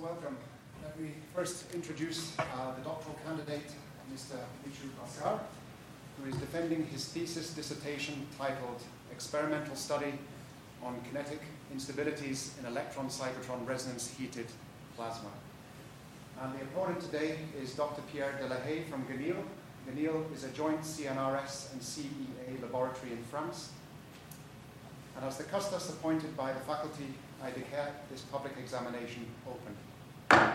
welcome. Let me first introduce the doctoral candidate, Mr. Michu Bhaskar, who is defending his thesis dissertation titled Experimental Study on Kinetic Instabilities in Electron-Cyclotron Resonance Heated Plasma. And the opponent today is Dr. Pierre Delahaye from Guenil. Guenil is a joint CNRS and CEA laboratory in France. And as the custos appointed by the faculty, I declare this public examination open.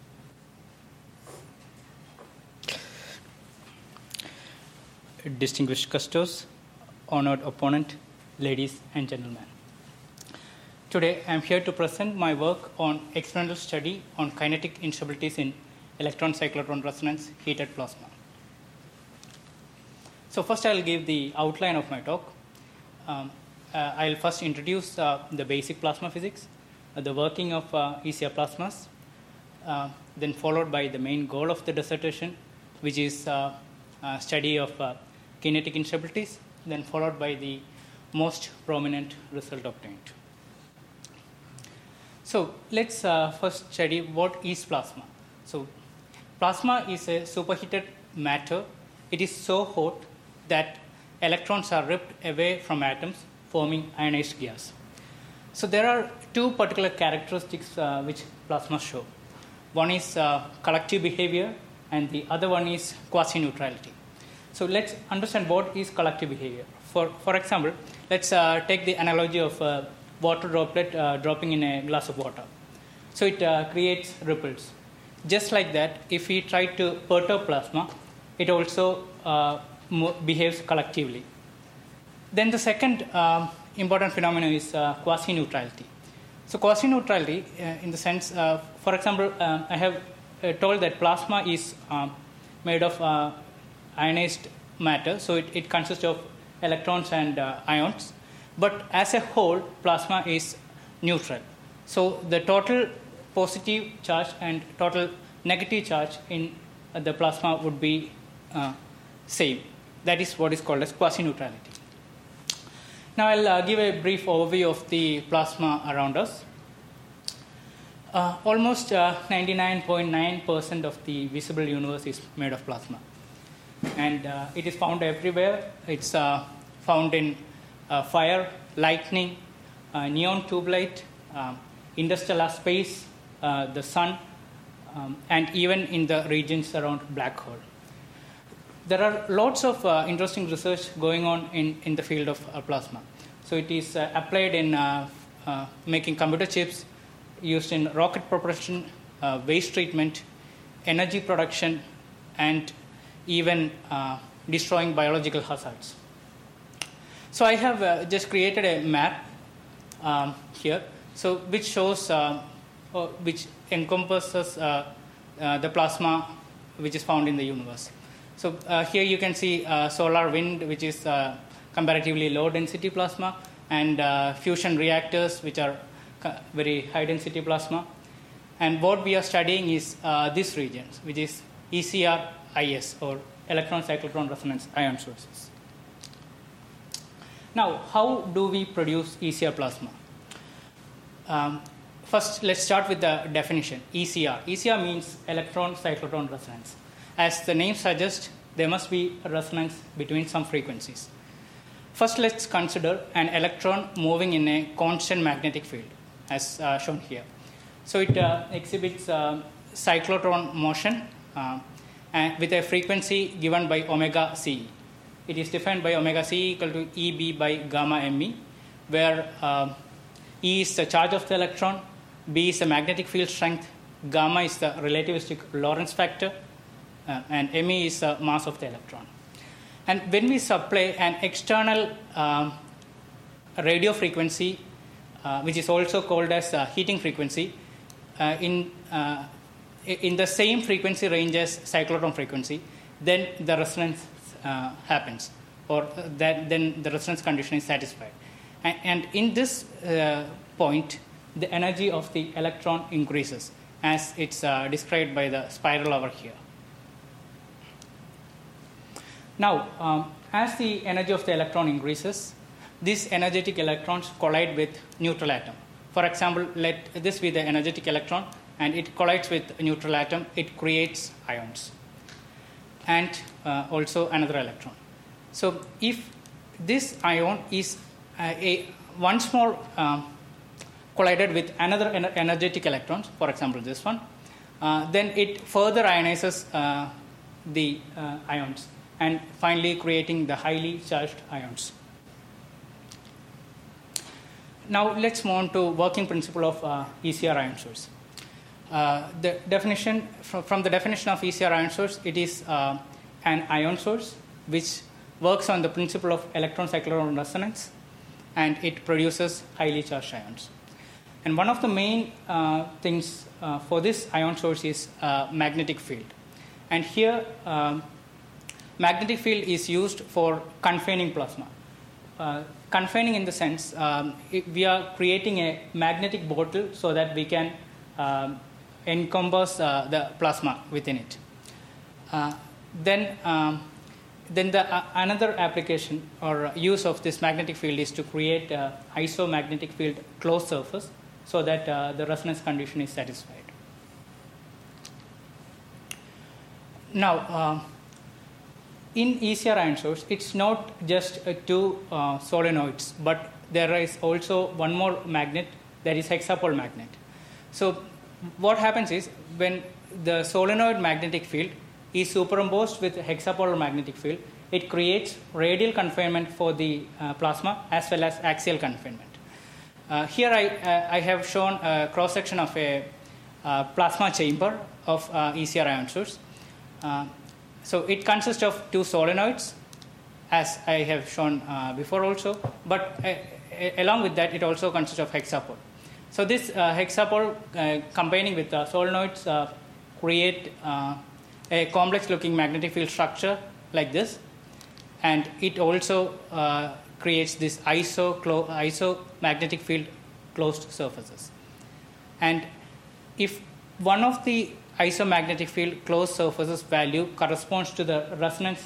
Distinguished custos, honored opponent, ladies and gentlemen. Today I am here to present my work on experimental study on kinetic instabilities in electron-cyclotron resonance heated plasma. So first I will give the outline of my talk. I'll first introduce the basic plasma physics, the working of ECR plasmas, then followed by the main goal of the dissertation, which is study of kinetic instabilities, then followed by the most prominent result obtained. So let's first study what is plasma. So plasma is a superheated matter. It is so hot that electrons are ripped away from atoms, forming ionized gas. So there are two particular characteristics which plasma show. One is collective behavior and the other one is quasi-neutrality. So let's understand what is collective behavior. For example, let's take the analogy of a water droplet dropping in a glass of water. So it creates ripples. Just like that, if we try to perturb plasma, it also behaves collectively. Then the second important phenomenon is quasi-neutrality. So quasi-neutrality in the sense, for example, I have told that plasma is made of ionized matter, so it consists of electrons and ions. But as a whole, plasma is neutral. So the total positive charge and total negative charge in the plasma would be same. That is what is called as quasi-neutrality. Now I'll give a brief overview of the plasma around us. Almost 99.9% of the visible universe is made of plasma. And it is found everywhere. It's found in fire, lightning, neon tube light, interstellar space, the sun, and even in the regions around black hole. There are lots of interesting research going on in the field of plasma. So it is applied in making computer chips, used in rocket propulsion, waste treatment, energy production, and even destroying biological hazards. So I have just created a map here, so which shows, which encompasses the plasma which is found in the universe. So here you can see solar wind, which is comparatively low density plasma, and fusion reactors, which are very high density plasma. And what we are studying is this region, which is ECR-IS, or electron-cyclotron resonance ion sources. Now, how do we produce ECR plasma? First, let's start with the definition. ECR. ECR means electron-cyclotron resonance. As the name suggests, there must be a resonance between some frequencies. First, let's consider an electron moving in a constant magnetic field, as shown here. So it exhibits cyclotron motion and with a frequency given by omega C. It is defined by omega C equal to EB by gamma ME, where E is the charge of the electron, B is the magnetic field strength, gamma is the relativistic Lorentz factor, and ME is the mass of the electron. And when we supply an external radio frequency, which is also called as heating frequency, in the same frequency range as cyclotron frequency, then the resonance happens, or then the resonance condition is satisfied. And in this point, the energy of the electron increases, as it's described by the spiral over here. Now, as the energy of the electron increases, these energetic electrons collide with neutral atom. For example, let this be the energetic electron, and it collides with a neutral atom, it creates ions and also another electron. So if this ion is once more collided with another energetic electrons, for example this one, then it further ionizes the ions and finally creating the highly charged ions. Now let's move on to working principle of ECR ion source. The definition from the definition of ECR ion source, it is an ion source which works on the principle of electron-cyclotron resonance, and it produces highly charged ions. And one of the main things for this ion source is magnetic field. And here, magnetic field is used for confining plasma. Confining in the sense, we are creating a magnetic bottle so that we can encompass the plasma within it. Then another application or use of this magnetic field is to create an isomagnetic field closed surface so that the resonance condition is satisfied. Now, in ECR ion source, it's not just two solenoids, but there is also one more magnet, that is hexapole magnet. So what happens is when the solenoid magnetic field is superimposed with hexapolar magnetic field, it creates radial confinement for the plasma as well as axial confinement. Here I have shown a cross section of a plasma chamber of ECR ion source. So it consists of two solenoids, as I have shown before also, but along with that it also consists of hexapole. So this hexapole combining with solenoids create a complex looking magnetic field structure like this, and it also creates this isomagnetic field closed surfaces. And if one of the isomagnetic field closed surfaces value corresponds to the resonance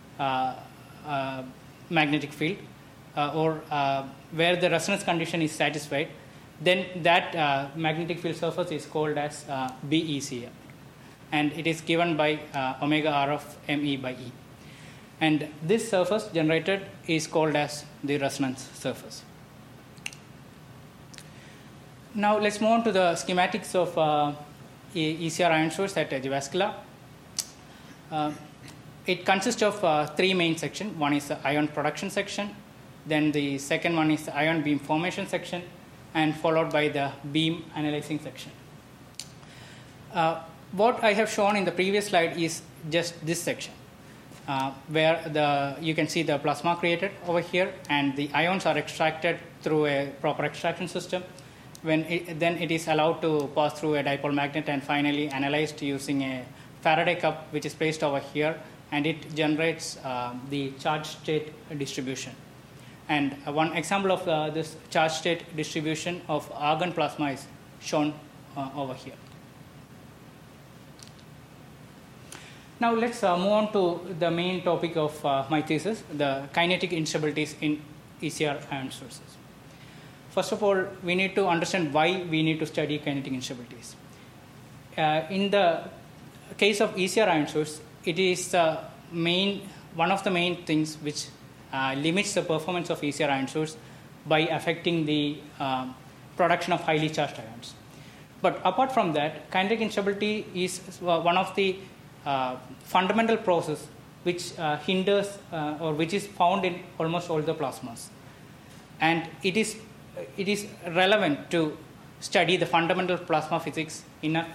magnetic field or where the resonance condition is satisfied, then that magnetic field surface is called as BECM, and it is given by omega r of ME by E. And this surface generated is called as the resonance surface. Now let's move on to the schematics of ECR ion source at Jyväskylä. It consists of three main sections. One is the ion production section, then the second one is the ion beam formation section, and followed by the beam analyzing section. What I have shown in the previous slide is just this section, where you can see the plasma created over here, and the ions are extracted through a proper extraction system. Then it is allowed to pass through a dipole magnet and finally analyzed using a Faraday cup, which is placed over here, and it generates the charge state distribution. And one example of this charge state distribution of argon plasma is shown over here. Now let's move on to the main topic of my thesis, the kinetic instabilities in ECR ion sources. First of all, we need to understand why we need to study kinetic instabilities. In the case of ECR ion source, it is one of the main things which limits the performance of ECR ion source by affecting the production of highly charged ions. But apart from that, kinetic instability is one of the fundamental process which hinders or which is found in almost all the plasmas. And it is relevant to study the fundamental plasma physics enough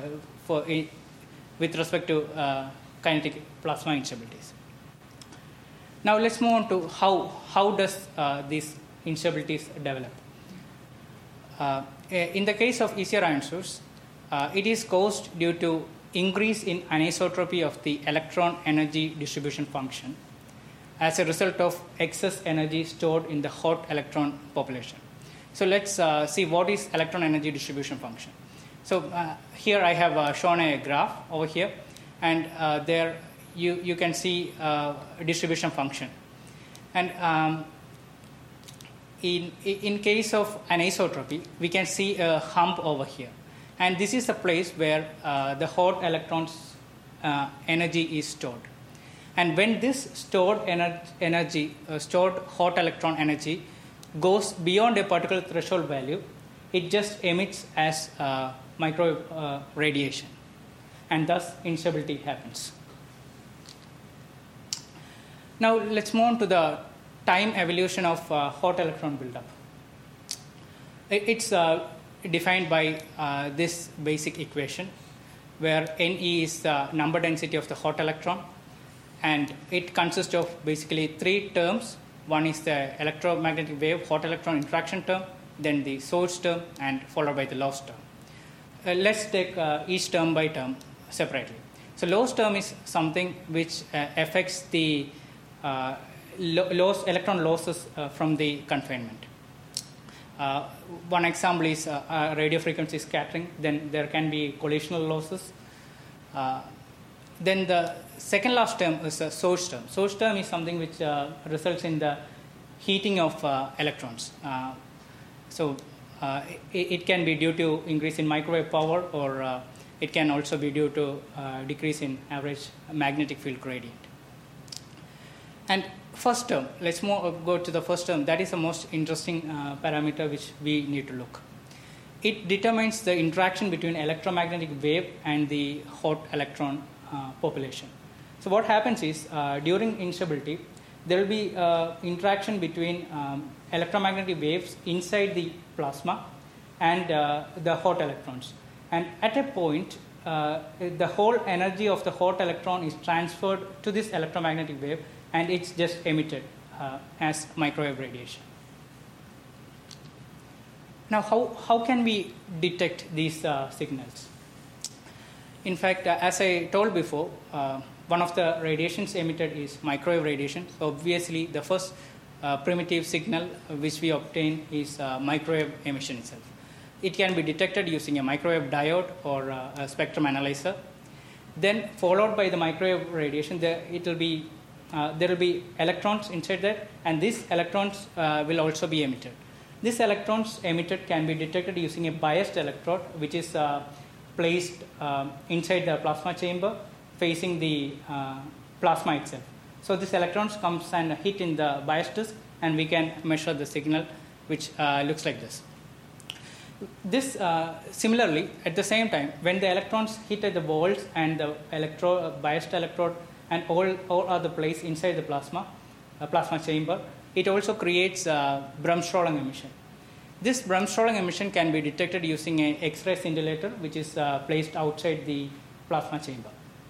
with respect to kinetic plasma instabilities. Now let's move on to how does these instabilities develop. In the case of ECR ion source, it is caused due to increase in anisotropy of the electron energy distribution function as a result of excess energy stored in the hot electron population. So let's see what is electron energy distribution function. So here I have shown a graph over here, and there you can see a distribution function. And in case of anisotropy, we can see a hump over here. And this is a place where the hot electrons energy is stored. And when this stored energy, stored hot electron energy goes beyond a particular threshold value, it just emits as microwave radiation, and thus instability happens. Now let's move on to the time evolution of hot electron buildup. It's defined by this basic equation, where Ne is the number density of the hot electron, and it consists of basically three terms. One is the electromagnetic wave hot electron interaction term, then the source term, and followed by the loss term. Let's take each term by term separately. So loss term is something which affects the electron losses from the confinement. One example is radio frequency scattering. Then there can be collisional losses. Then the second last term is a source term. Source term is something which results in the heating of electrons. It can be due to increase in microwave power, or it can also be due to decrease in average magnetic field gradient. And first term, let's go to the first term. That is the most interesting parameter which we need to look. It determines the interaction between electromagnetic wave and the hot electron population. So what happens is during instability, there will be interaction between electromagnetic waves inside the plasma and the hot electrons. And at a point, the whole energy of the hot electron is transferred to this electromagnetic wave, and it's just emitted as microwave radiation. Now, how can we detect these signals? In fact, as I told before, one of the radiations emitted is microwave radiation. So obviously, the first primitive signal which we obtain is microwave emission itself. It can be detected using a microwave diode or a spectrum analyzer. Then, followed by the microwave radiation, there will be electrons inside that, and these electrons will also be emitted. These electrons emitted can be detected using a biased electrode, which is placed inside the plasma chamber, facing the plasma itself. So these electrons comes and hit in the bias disk, and we can measure the signal, which looks like this. This similarly, at the same time, when the electrons hit at the walls and the biased electrode and all other placed inside the plasma chamber, it also creates Bremsstrahlung emission. This Bremsstrahlung emission can be detected using an X-ray scintillator, which is placed outside the plasma chamber.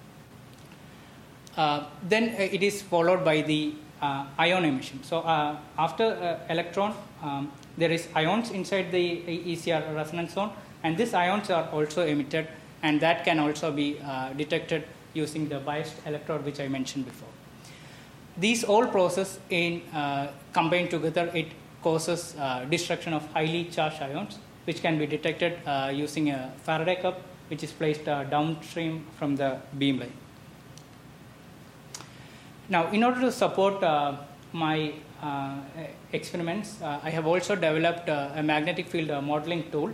Then it is followed by the ion emission. So after electron, there is ions inside the ECR resonance zone, and these ions are also emitted, and that can also be detected using the biased electrode which I mentioned before. These all processes combined together, it causes destruction of highly charged ions, which can be detected using a Faraday cup, which is placed downstream from the beam line. Now, in order to support my experiments, I have also developed a magnetic field modeling tool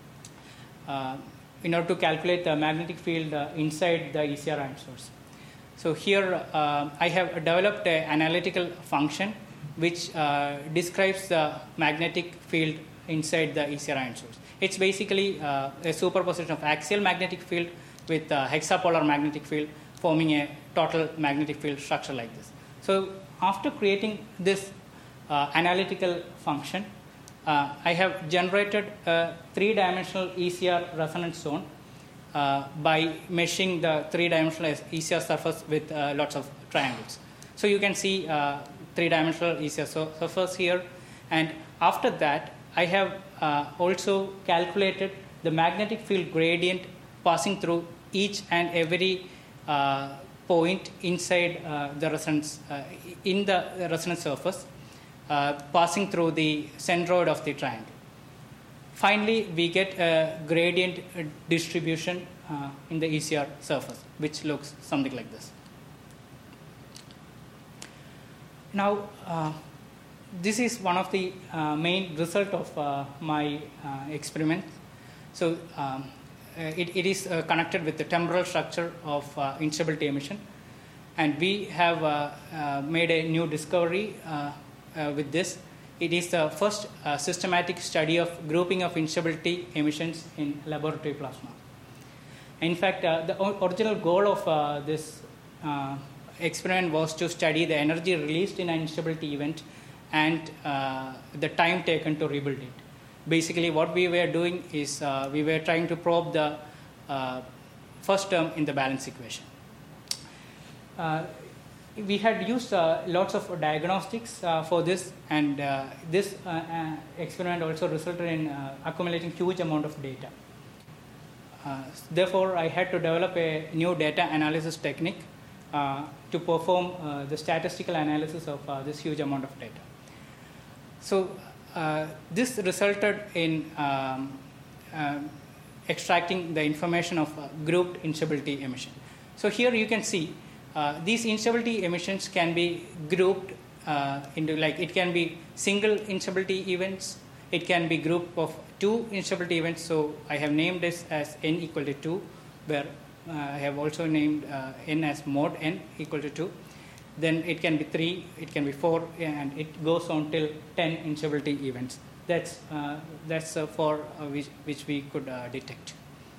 in order to calculate the magnetic field inside the ECR ion source. So here I have developed an analytical function which describes the magnetic field inside the ECR ion source. It's basically a superposition of axial magnetic field with hexapolar magnetic field, forming a total magnetic field structure like this. So after creating this analytical function, I have generated a three-dimensional ECR resonance zone by meshing the three-dimensional ECR surface with lots of triangles. So you can see three-dimensional ECR surface here, and after that I have also calculated the magnetic field gradient passing through each and every point inside the resonance in the resonance surface, passing through the centroid of the triangle. Finally, we get a gradient distribution in the ECR surface, which looks something like this. Now, this is one of the main result of my experiment. So, it is connected with the temporal structure of instability emission. And we have made a new discovery with this. It is the first systematic study of grouping of instability emissions in laboratory plasma. In fact, the original goal of this experiment was to study the energy released in an instability event and the time taken to rebuild it. Basically, what we were doing is we were trying to probe the first term in the balance equation. We had used lots of diagnostics for this, and this experiment also resulted in accumulating huge amount of data. Therefore, I had to develop a new data analysis technique to perform the statistical analysis of this huge amount of data. So this resulted in extracting the information of grouped instability emission. So here you can see these instability emissions can be grouped into, like, it can be single instability events, it can be group of two instability events. So I have named this as n equal to 2, where I have also named n as mod n equal to 2. Then it can be 3, it can be 4, and it goes on till 10 instability events. That's for which we could detect.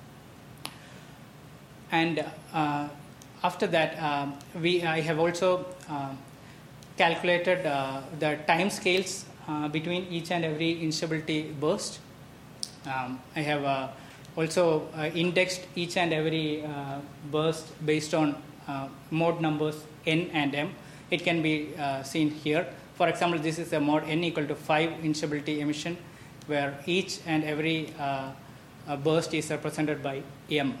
And after that, I have also calculated the time scales between each and every instability burst. I have also indexed each and every burst based on mode numbers n and m. It can be seen here. For example, this is a mode n equal to 5 instability emission, where each and every burst is represented by m.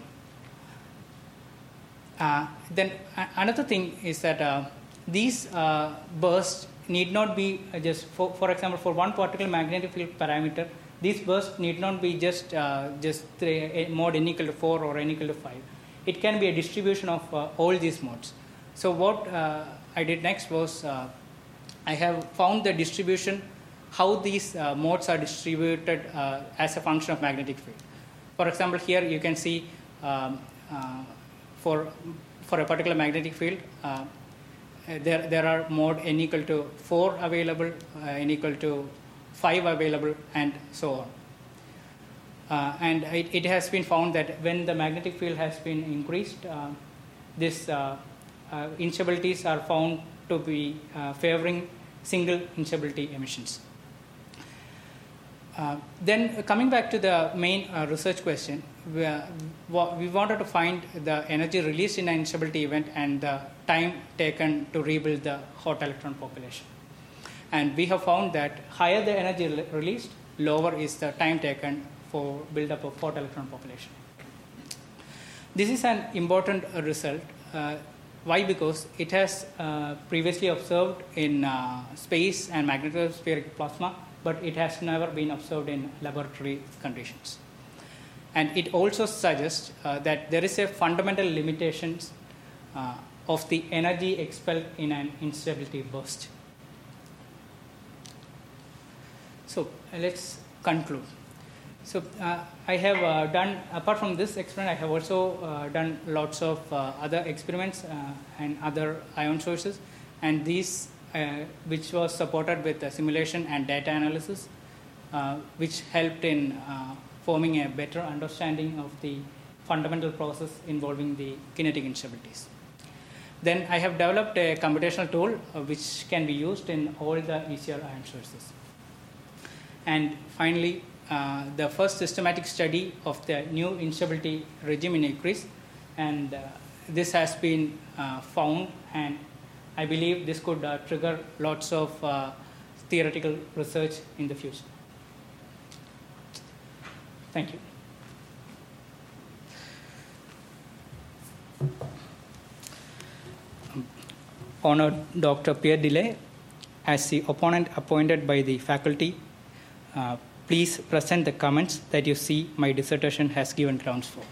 Then another thing is that these bursts need not be just, for example, for one particular magnetic field parameter, these bursts need not be just mode n equal to 4 or n equal to 5. It can be a distribution of all these modes. So what I did next was I have found the distribution, how these modes are distributed as a function of magnetic field. For example, here you can see for a particular magnetic field, there are mode n equal to 4 available, n equal to 5 available, and so on. And it has been found that when the magnetic field has been increased, these instabilities are found to be favoring single instability emissions. Then coming back to the main research question, we wanted to find the energy released in an instability event and the time taken to rebuild the hot electron population. And we have found that higher the energy released, lower is the time taken for build-up of hot electron population. This is an important result. Why? Because it has previously observed in space and magnetospheric plasma, but it has never been observed in laboratory conditions. And it also suggests that there is a fundamental limitation of the energy expelled in an instability burst. So let's conclude. So I have done, apart from this experiment, I have also done lots of other experiments and other ion sources, and these which was supported with simulation and data analysis, which helped in forming a better understanding of the fundamental process involving the kinetic instabilities. Then I have developed a computational tool which can be used in all the ECR ion sources. And finally, the first systematic study of the new instability regime in ECRIS, and this has been found, and I believe this could trigger lots of theoretical research in the future. Thank you. Honored Dr. Pierre Delay, as the opponent appointed by the faculty, please present the comments that you see my dissertation has given grounds for.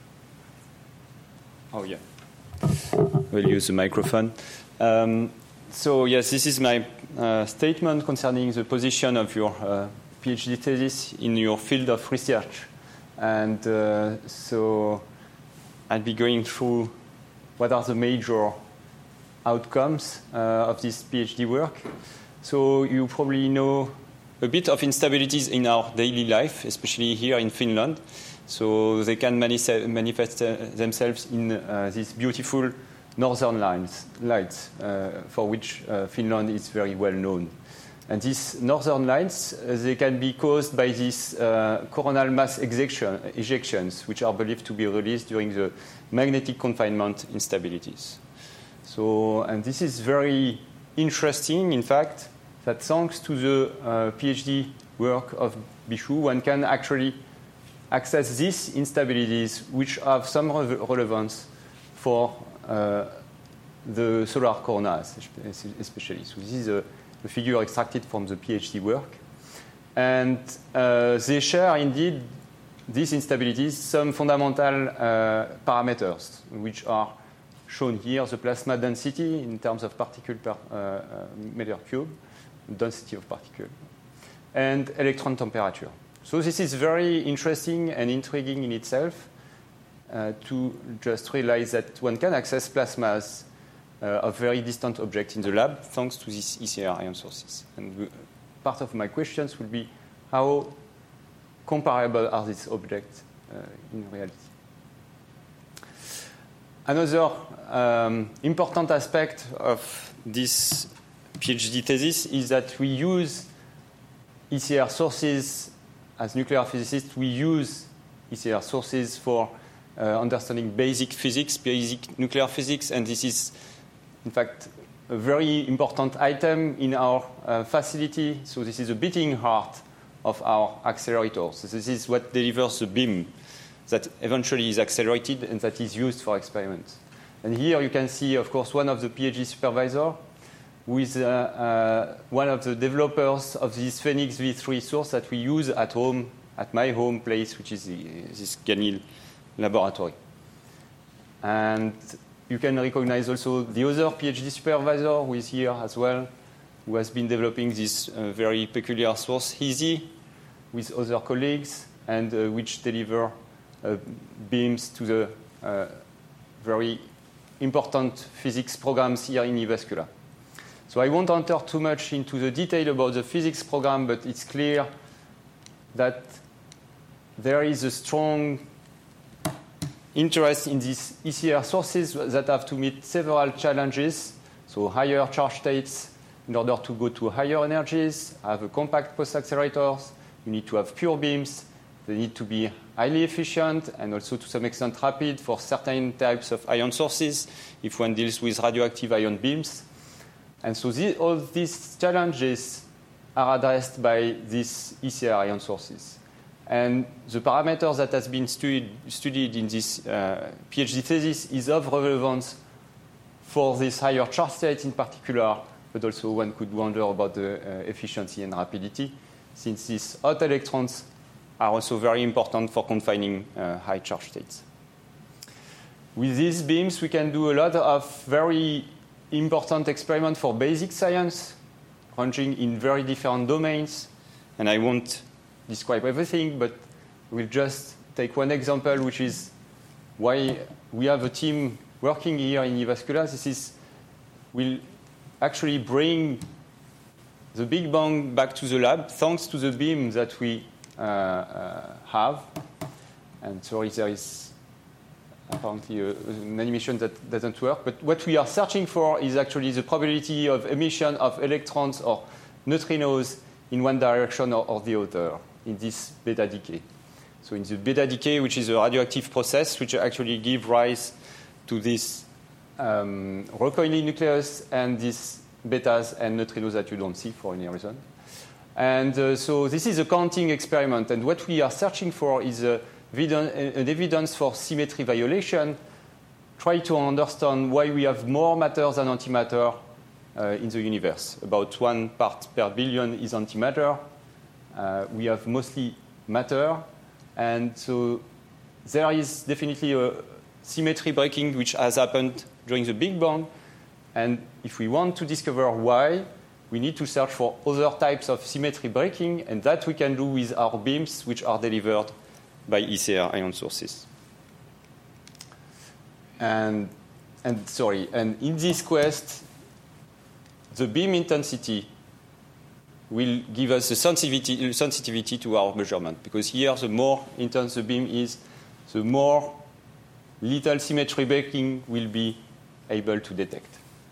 Oh, yeah. We'll use the microphone. So yes, this is my statement concerning the position of your PhD thesis in your field of research. And so I'll be going through what are the major outcomes of this PhD work. So you probably know a bit of instabilities in our daily life, especially here in Finland. So they can manifest themselves in these beautiful northern lights, for which Finland is very well known. And these northern lights, they can be caused by these coronal mass ejections, which are believed to be released during the magnetic confinement instabilities. So, and this is very interesting, in fact, that thanks to the PhD work of Bichu, one can actually access these instabilities, which have some relevance for the solar coronas, especially. So this is a figure extracted from the PhD work. And they share, indeed, these instabilities, some fundamental parameters, which are shown here, the plasma density in terms of particle per meter cube, density of particle, and electron temperature. So this is very interesting and intriguing in itself to just realize that one can access plasmas of very distant objects in the lab thanks to these ECR ion sources. And part of my questions will be how comparable are these objects in reality. Another important aspect of this PhD thesis is that we use ECR sources. As nuclear physicists, we use ECR sources for understanding basic physics, basic nuclear physics, and this is, in fact, a very important item in our facility. So this is a beating heart of our accelerators. So this is what delivers the beam that eventually is accelerated and that is used for experiments. And here you can see, of course, one of the PhD supervisors who is one of the developers of this Phoenix V3 source that we use at home, at my home place, which is this Ganil laboratory. And you can recognize also the other PhD supervisor who is here as well, who has been developing this very peculiar source, HESI, with other colleagues, and which deliver beams to the very important physics programs here in Jyväskylä. So I won't enter too much into the detail about the physics program, but it's clear that there is a strong interest in these ECR sources that have to meet several challenges. So higher charge states in order to go to higher energies, have a compact post-accelerators, you need to have pure beams, they need to be highly efficient and also to some extent rapid for certain types of ion sources if one deals with radioactive ion beams. And so all these challenges are addressed by these ECR ion sources. And the parameters that has been studied in this PhD thesis is of relevance for this higher charge state in particular, but also one could wonder about the efficiency and rapidity, since these hot electrons are also very important for confining high charge states. With these beams, we can do a lot of very important experiment for basic science, ranging in very different domains. And I won't describe everything, but we'll just take one example, which is why we have a team working here in Jyväskylä. Will actually bring the Big Bang back to the lab, thanks to the beam that we have. And sorry, there is apparently an animation that doesn't work. But what we are searching for is actually the probability of emission of electrons or neutrinos in one direction or the other in this beta decay. So in the beta decay, which is a radioactive process, which actually gives rise to this recoiling nucleus and these betas and neutrinos that you don't see for any reason. And so this is a counting experiment. And what we are searching for is an evidence for symmetry violation. Try to understand why we have more matter than antimatter in the universe. About 1 part per billion is antimatter. We have mostly matter. And so there is definitely a symmetry breaking which has happened during the Big Bang. And if we want to discover why, we need to search for other types of symmetry breaking, and that we can do with our beams, which are delivered by ECR ion sources. And in this quest, the beam intensity will give us the sensitivity to our measurement, because here the more intense the beam is, the more little symmetry breaking will be able to detect.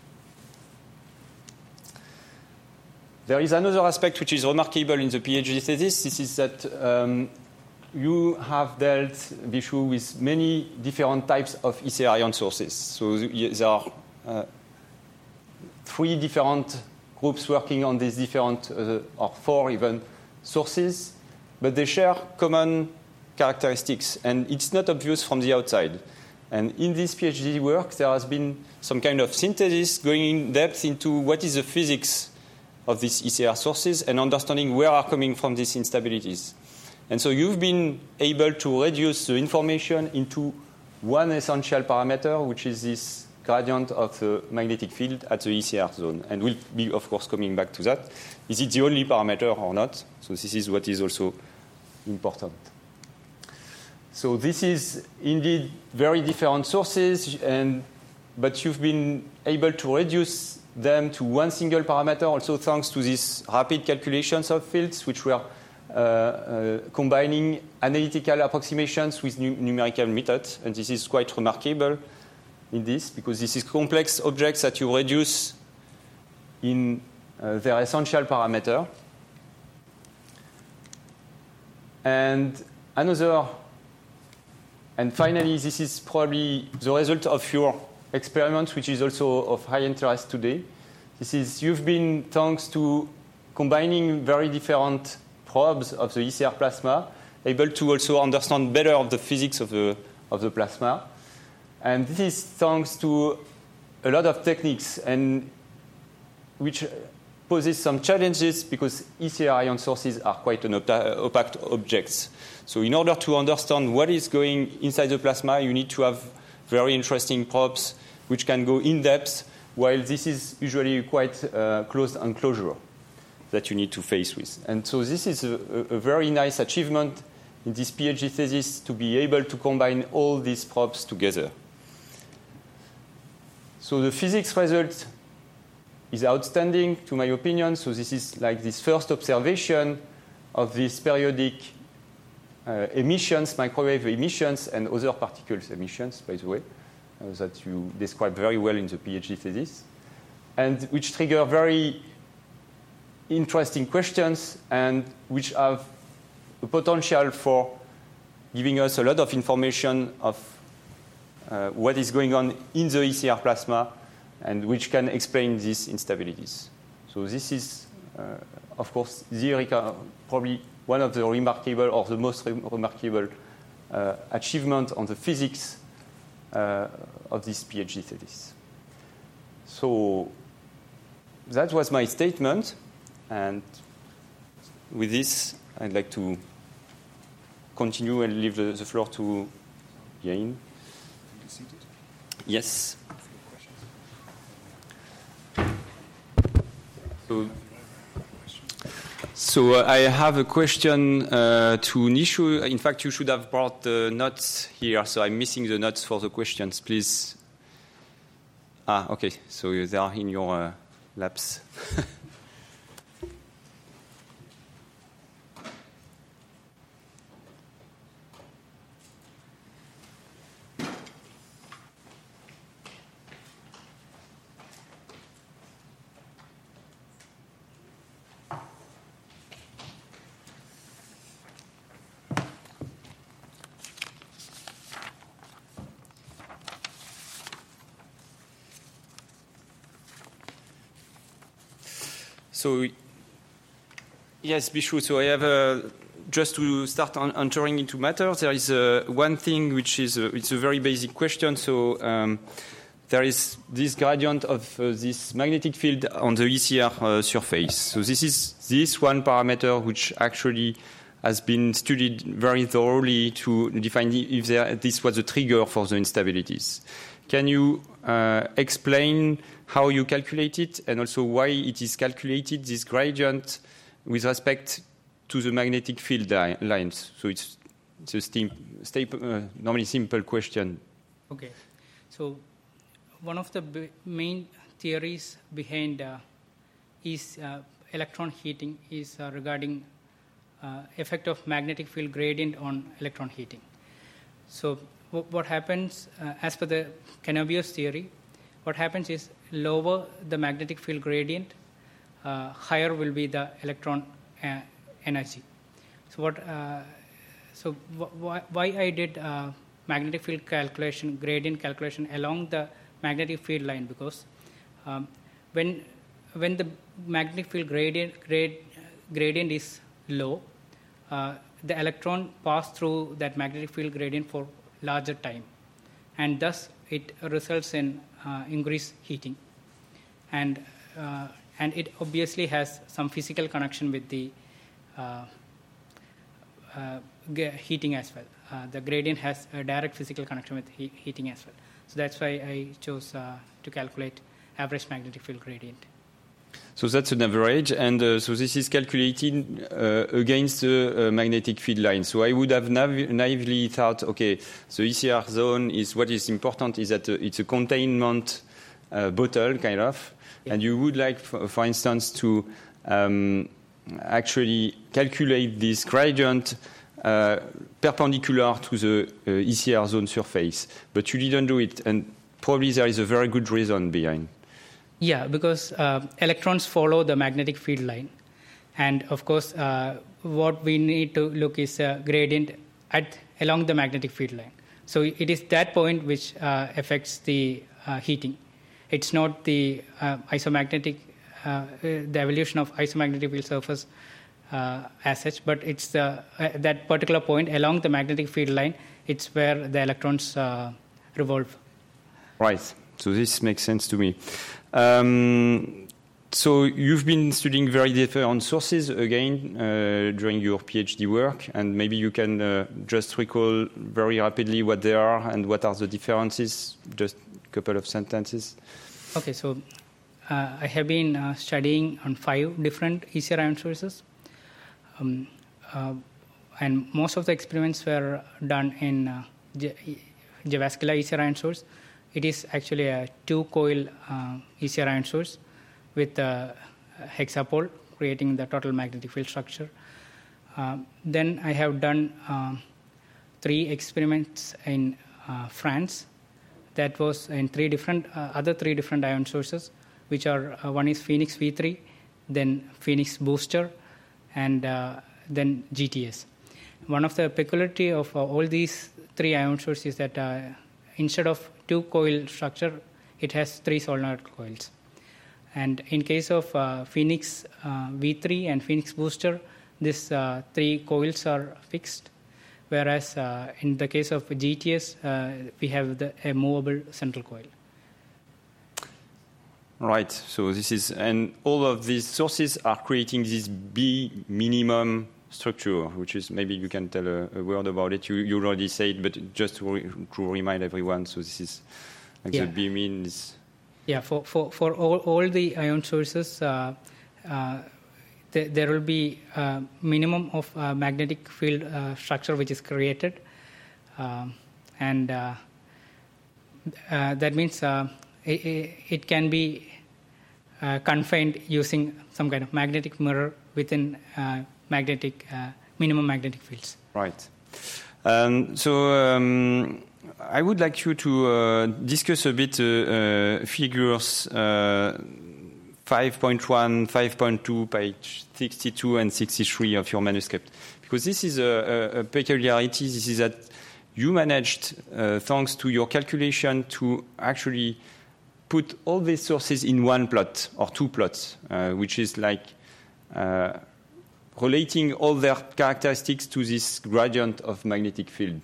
There is another aspect which is remarkable in the PhD thesis. This is that you have dealt, Vishu, with many different types of ECR ion sources. So there are 3 different groups working on these different, or 4 even, sources, but they share common characteristics, and it's not obvious from the outside. And in this PhD work, there has been some kind of synthesis going in depth into what is the physics of these ECR sources and understanding where are coming from these instabilities. And so you've been able to reduce the information into one essential parameter, which is this gradient of the magnetic field at the ECR zone. And we'll be, of course, coming back to that. Is it the only parameter or not? So this is what is also important. So this is indeed very different sources, but you've been able to reduce them to one single parameter, also thanks to these rapid calculations of fields, which were combining analytical approximations with numerical methods. And this is quite remarkable in this, because this is complex objects that you reduce in their essential parameter. And finally, this is probably the result of your experiment, which is also of high interest today. You've been, thanks to combining very different probes of the ECR plasma, able to also understand better of the physics of the plasma. And this is thanks to a lot of techniques, and which poses some challenges because ECR ion sources are quite opaque objects. So in order to understand what is going inside the plasma, you need to have very interesting probes which can go in depth, while this is usually quite closed enclosure that you need to face with. And so this is a very nice achievement in this PhD thesis, to be able to combine all these probes together. So the physics result is outstanding, to my opinion. So this is like this first observation of these periodic emissions, microwave emissions, and other particles emissions, by the way, that you describe very well in the PhD thesis, and which trigger very interesting questions and which have a potential for giving us a lot of information of what is going on in the ECR plasma, and which can explain these instabilities. So this is, of course, probably one of the remarkable, or the most remarkable achievement on the physics of this PhD thesis. So that was my statement, and with this, I'd like to continue and leave the floor to Yain. Yes. So I have a question to Nishu. In fact, you should have brought the notes here, so I'm missing the notes for the questions. Please. Okay. So they are in your laps. So, yes, Bishu, so I have, just to start entering into matter, there is one thing which is, it's a very basic question. So there is this gradient of this magnetic field on the ECR surface. So this is this one parameter which actually has been studied very thoroughly to define if this was a trigger for the instabilities. Can you explain how you calculate it and also why it is calculated, this gradient, with respect to the magnetic field lines? So it's a normally simple question. Okay. So one of the main theories behind electron heating is regarding effect of magnetic field gradient on electron heating. So what happens, as per the Canobios theory, what happens is lower the magnetic field gradient, higher will be the electron energy. So why I did magnetic field calculation, gradient calculation along the magnetic field line, because when the magnetic field gradient is low, the electron pass through that magnetic field gradient for larger time, and thus it results in increased heating, and it obviously has some physical connection with the heating as well. The gradient has a direct physical connection with heating as well. So that's why I chose to calculate average magnetic field gradient. So that's an average, and so this is calculated against the magnetic field line. So I would have naively thought, okay, the ECR zone is what is important is that it's a containment bottle, kind of, yeah. And you would like, for instance, to actually calculate this gradient perpendicular to the ECR zone surface, but you didn't do it, and probably there is a very good reason behind. Yeah, because electrons follow the magnetic field line. And of course, what we need to look is a gradient along the magnetic field line. So it is that point which affects the heating. It's not the isomagnetic, the evolution of isomagnetic field surface as such, but it's that particular point along the magnetic field line, it's where the electrons revolve. Right. So this makes sense to me. So you've been studying very different sources again during your PhD work, and maybe you can just recall very rapidly what they are and what are the differences, just a couple of sentences. Okay, so I have been studying on 5 different ECR ion sources, and most of the experiments were done in Javaskala ECR ion source. It is actually a 2-coil ECR ion source with a hexapole, creating the total magnetic field structure. Then I have done 3 experiments in France. That was in 3 different ion sources, which are one is Phoenix V3, then Phoenix Booster, and then GTS. One of the peculiarity of all these 3 ion sources is that instead of 2-coil structure, it has 3 solenoid coils. And in case of Phoenix V3 and Phoenix Booster, these 3 coils are fixed, whereas in the case of GTS, we have a movable central coil. Right. So this is, and all of these sources are creating this B minimum structure, which is, maybe you can tell a word about it. You already said, but just to remind everyone. So this is like the B min is. Yeah. For all the ion sources, there will be a minimum of magnetic field structure which is created, and that means it can be confined using some kind of magnetic mirror within minimum magnetic fields. Right. So I would like you to discuss a bit figures 5.1, 5.2, page 62 and 63 of your manuscript, because this is a peculiarity. This is that you managed, thanks to your calculation, to actually put all these sources in one plot or 2 plots, which is like relating all their characteristics to this gradient of magnetic field.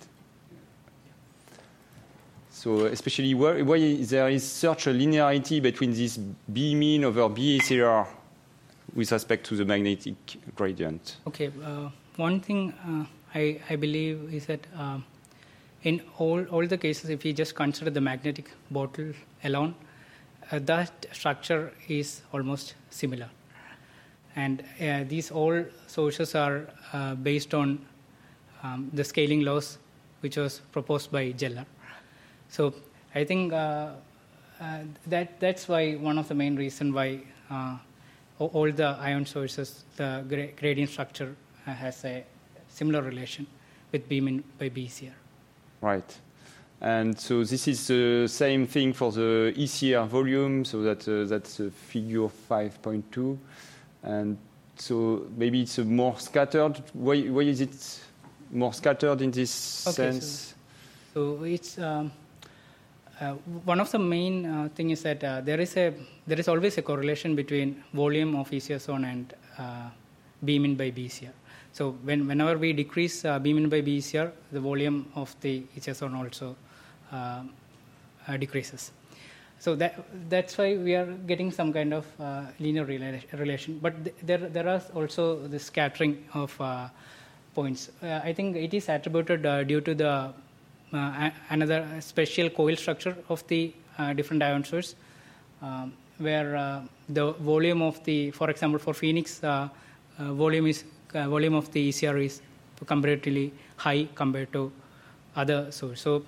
So especially why there is such a linearity between this B min over B ECR with respect to the magnetic gradient. Okay, one thing I believe is that in all the cases, if you just consider the magnetic bottle alone, that structure is almost similar. And these all sources are based on the scaling laws, which was proposed by Geller. So I think that's why one of the main reasons why all the ion sources, the gradient structure has a similar relation with beam by BCR. Right. And so this is the same thing for the ECR volume, so that's figure 5.2. And so maybe it's more scattered. Why is it more scattered in this sense? So it's one of the main thing is that there is always a correlation between volume of ECR zone and beam in by BCR. So whenever we decrease beam in by BCR, the volume of the ECR zone also decreases. So that's why we are getting some kind of linear relation. But there are also the scattering of points. I think it is attributed due to the another special coil structure of the different ion source, where the volume of the, for example, for Phoenix, volume of the ECR is comparatively high compared to other source. So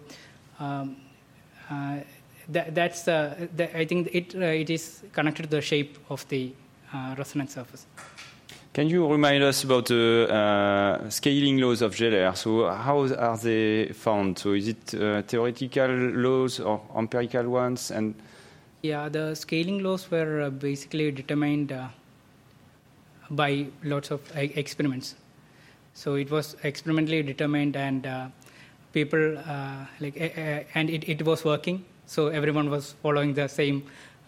that's I think it is connected to the shape of the resonance surface. Can you remind us about the scaling laws of Geller? So how are they found? So is it theoretical laws or empirical ones? And yeah, the scaling laws were basically determined by lots of experiments. So it was experimentally determined, and people and it was working. So everyone was following the same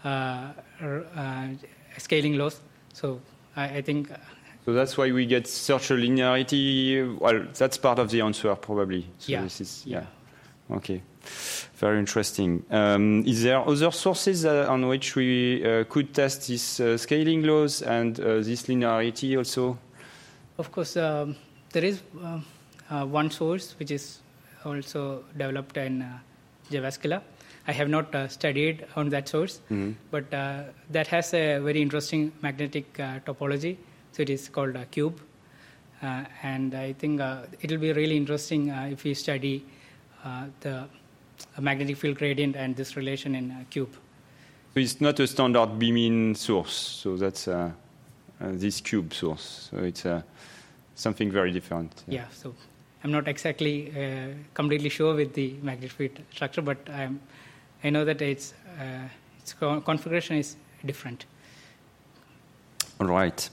scaling laws. So I think. So that's why we get such a linearity. Well, that's part of the answer, probably. So yeah. This is, yeah. Okay. Very interesting. Is there other sources on which we could test these scaling laws and this linearity also? Of course, there is one source which is also developed in Javaskala. I have not studied on that source, but that has a very interesting magnetic topology. So it is called a cube. And I think it will be really interesting if we study the magnetic field gradient and this relation in a cube. So it's not a standard beam-in source. So that's this cube source. So it's something very different. Yeah, so I'm not exactly completely sure with the magnetic field structure, but I know that its configuration is different. All right.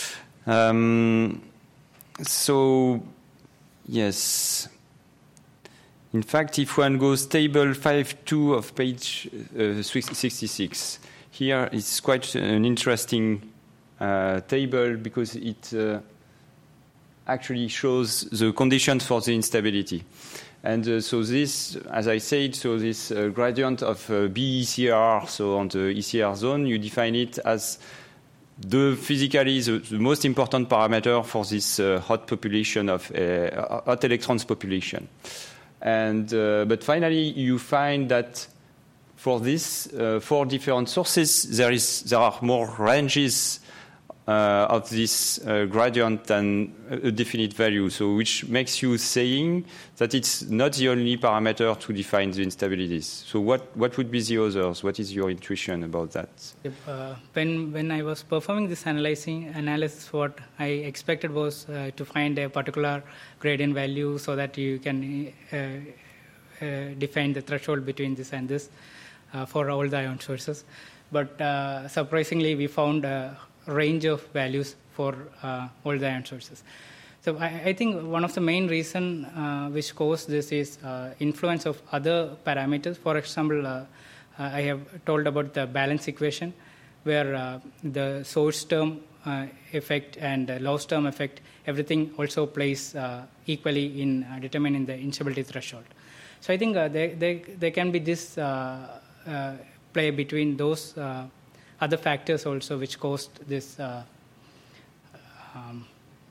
So, yes. In fact, if one goes table 5.2 of page 66, here it's quite an interesting table because it actually shows the conditions for the instability. And so this, as I said, so this gradient of BECR, so on the ECR zone, you define it as physically the most important parameter for this hot population of hot electrons population. And but finally, you find that for this 4 different sources, there are more ranges of this gradient than a definite value. So, which makes you saying that it's not the only parameter to define the instabilities. So, what would be the others? What is your intuition about that? When I was performing this analysis, what I expected was to find a particular gradient value so that you can define the threshold between this and this for all the ion sources. But surprisingly, we found range of values for all the ion sources. So I think one of the main reasons which caused this is influence of other parameters. For example, I have told about the balance equation, where the source term effect and loss term effect, everything also plays equally in determining the instability threshold. So I think there can be this play between those other factors also which caused this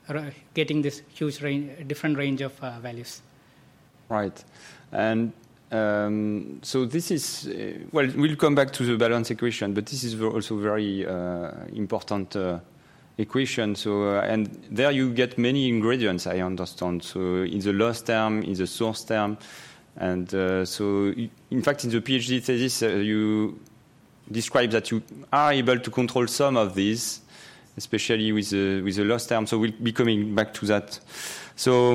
getting this huge different range of values. Right. And so this is, well, we'll come back to the balance equation, but this is also very important equation. So, and there you get many ingredients, I understand. So in the loss term, in the source term, and so in fact in the PhD thesis you describe that you are able to control some of these, especially with the loss term. So we'll be coming back to that. So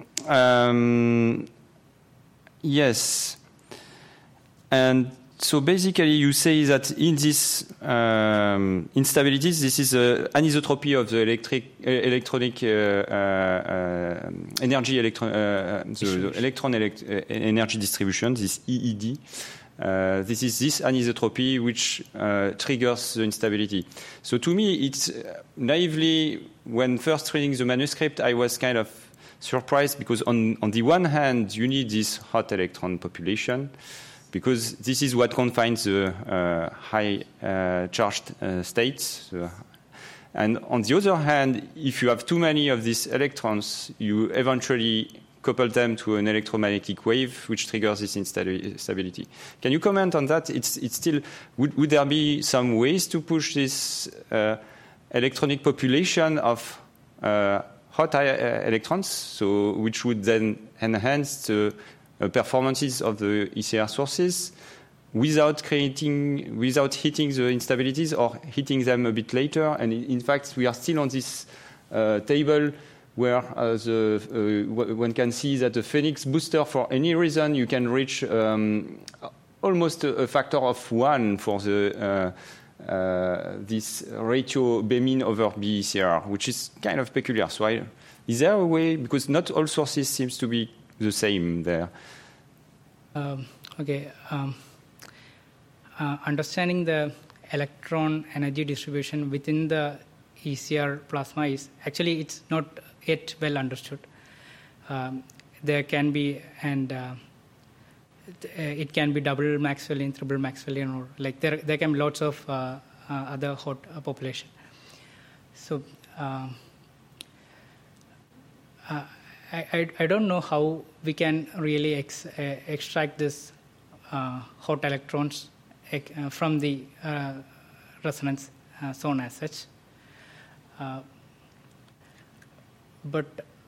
yes, and so basically you say that in this instabilities, this is anisotropy of the electronic energy the electron energy distribution, this EED. This is this anisotropy which triggers the instability. So to me, it's naively, when first reading the manuscript, I was kind of surprised because on the one hand, you need this hot electron population because this is what confines the high charged states. And on the other hand, if you have too many of these electrons, you eventually couple them to an electromagnetic wave, which triggers this instability. Can you comment on that? It's still, would there be some ways to push this electronic population of hot electrons, so which would then enhance the performances of the ECR sources without hitting the instabilities or hitting them a bit later? And in fact, we are still on this table where one can see that the Phoenix booster, for any reason, you can reach almost a factor of 1 for the this ratio Bmin over BECR, which is kind of peculiar. So is there a way, because not all sources seems to be the same there? Understanding the electron energy distribution within the ECR plasma is actually it's not yet well understood. There can be, and it can be double Maxwellian, triple Maxwellian, or like there can be lots of other hot population. So I don't know how we can really extract this hot electrons from the resonance zone as such. But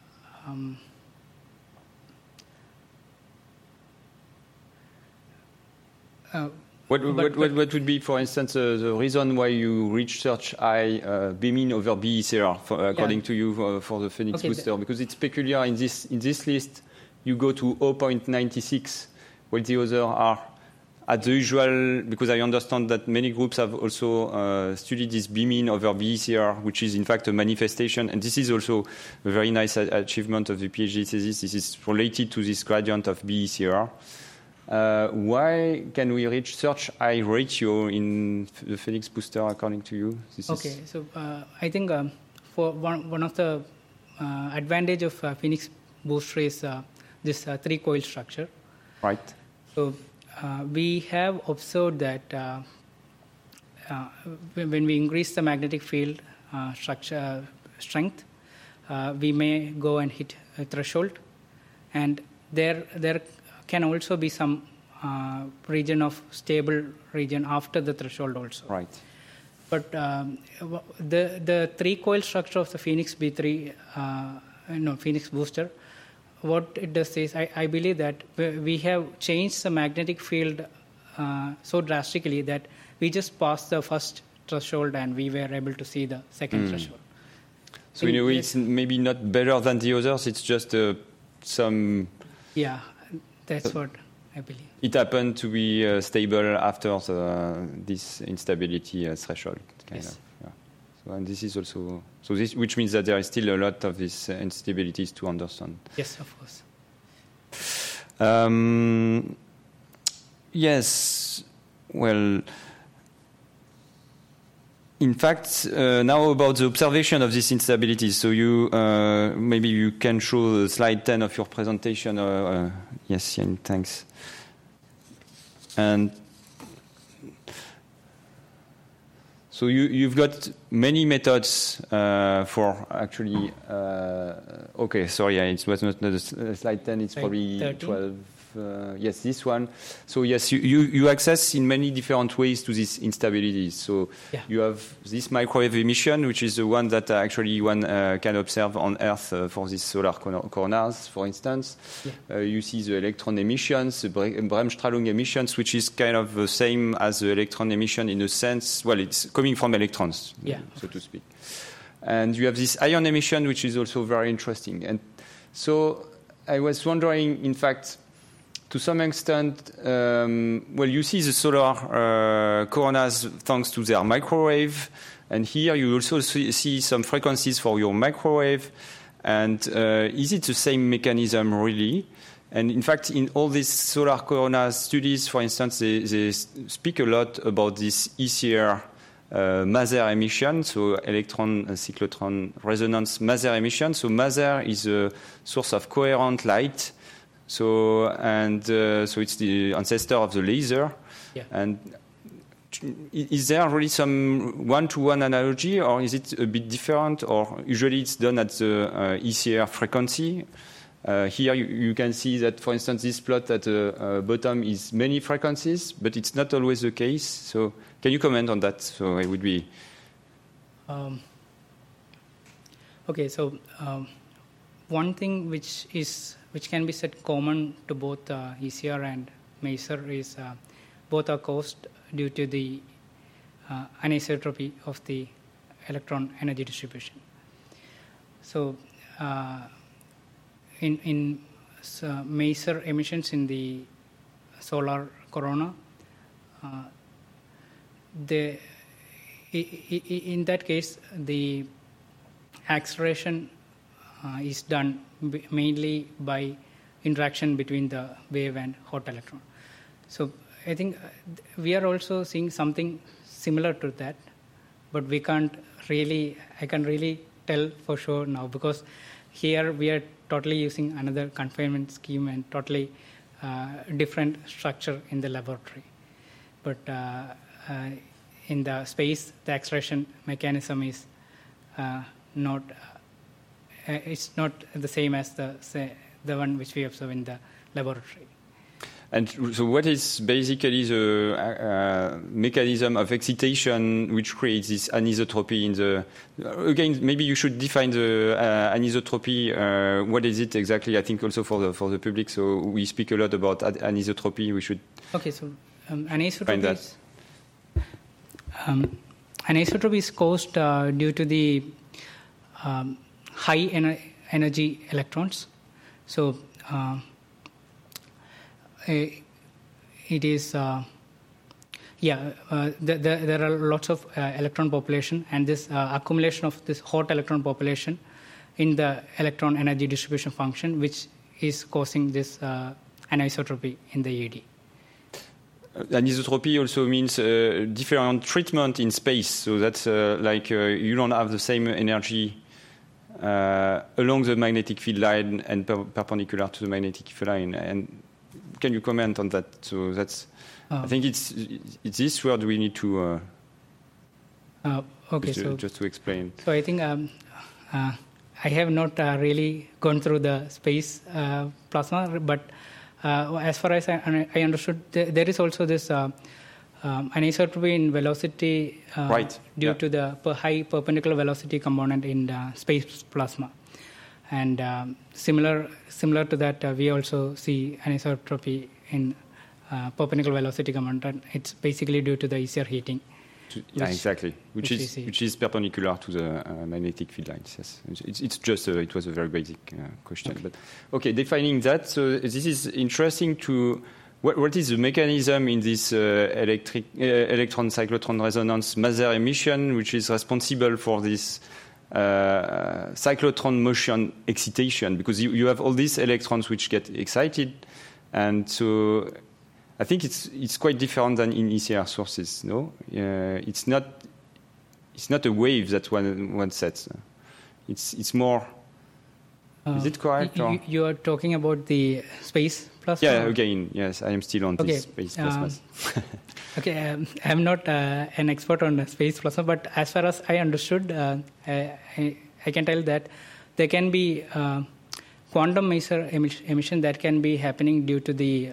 what would be, for instance, the reason why you reach such high Bmin over BECR, according to you, for the Phoenix booster? Because it's peculiar in this list. You go to 0.96, while the others are at the usual. Because I understand that many groups have also studied this Bmin over BECR, which is in fact a manifestation, and this is also a very nice achievement of the PhD thesis. This is related to this gradient of BECR. Why can we reach such high ratio in the Phoenix booster, according to you? So I think for one of the advantage of Phoenix booster is this three-coil structure. Right. So we have observed that when we increase the magnetic field structure strength, we may go and hit a threshold, and there can also be some region of stable region after the threshold also. Right. But the three-coil structure of the Phoenix B3, Phoenix booster, what it does is, I believe that we have changed the magnetic field so drastically that we just passed the first threshold and we were able to see the second threshold. So in a way, it's maybe not better than the others, it's just some... Yeah, that's what I believe. It happened to be stable after this instability threshold. Kind of. Yeah. So, and this is also... So this, which means that there is still a lot of these instabilities to understand. Yes, of course. Yes, well... In fact, now about the observation of this instability. So you maybe you can show slide 10 of your presentation. Yes, Yann, thanks. And So you've got many methods for actually. Okay, sorry, it was not slide 10. It's probably 13? 12. Yes, this one. So yes, you access in many different ways to these instabilities. So you have this microwave emission, which is the one that actually one can observe on Earth for these solar coronars, for instance. You see the electron emissions, the Bremsstrahlung emissions, which is kind of the same as the electron emission in a sense. Well, it's coming from electrons, so to speak. And you have this ion emission, which is also very interesting. And so I was wondering, in fact, to some extent, you see the solar coronas thanks to their microwave, and here you also see some frequencies for your microwave. And is it the same mechanism really? And in fact, in all these solar corona studies, for instance, they speak a lot about this ECR maser emission, so electron cyclotron resonance maser emission. So maser is a source of coherent light. So it's the ancestor of the laser. And is there really some one-to-one analogy, or is it a bit different? Or usually it's done at the ECR frequency. Here you can see that, for instance, this plot at the bottom is many frequencies, but it's not always the case. So can you comment on that? So it would be. Okay, so one thing which can be said common to both ECR and maser is both are caused due to the anisotropy of the electron energy distribution. So in maser emissions in the solar corona, in that case, the acceleration is done mainly by interaction between the wave and hot electron. So I think we are also seeing something similar to that, but I can't really tell for sure now, because here we are totally using another confinement scheme and totally different structure in the laboratory. But in the space, the acceleration mechanism is not. It's not the same as the one which we observe in the laboratory. And so what is basically the mechanism of excitation which creates this anisotropy in the... Again, maybe you should define the anisotropy. What is it exactly? I think also for the public. So we speak a lot about anisotropy. We should... Okay, so anisotropy is caused due to the high energy electrons. So it is there are lots of electron population, and this accumulation of this hot electron population in the electron energy distribution function, which is causing this anisotropy in the ED. Anisotropy also means different treatment in space, so that's like you don't have the same energy along the magnetic field line and perpendicular to the magnetic field line. And can you comment on that? So that's, I think it's this word we need to just to explain. So I think I have not really gone through the space plasma, but as far as I understood, there is also this anisotropy in velocity due to the high perpendicular velocity component in the space plasma. And similar to that, we also see anisotropy in perpendicular velocity component. It's basically due to the ECR heating. Exactly. Which is perpendicular to the magnetic field lines. Yes, it's just it was a very basic question. Okay. But okay, defining that. So this is interesting to. What is the mechanism in this electron cyclotron resonance maser emission, which is responsible for this cyclotron motion excitation? Because you have all these electrons which get excited, and so I think it's quite different than in ECR sources. No, it's not a wave that one sets. It's more Is it correct? You are talking about the space plasma? Yeah, again, yes, I am still on this space plasma. Okay, I'm not an expert on space plasma, but as far as I understood, I can tell that there can be quantum maser emission that can be happening due to the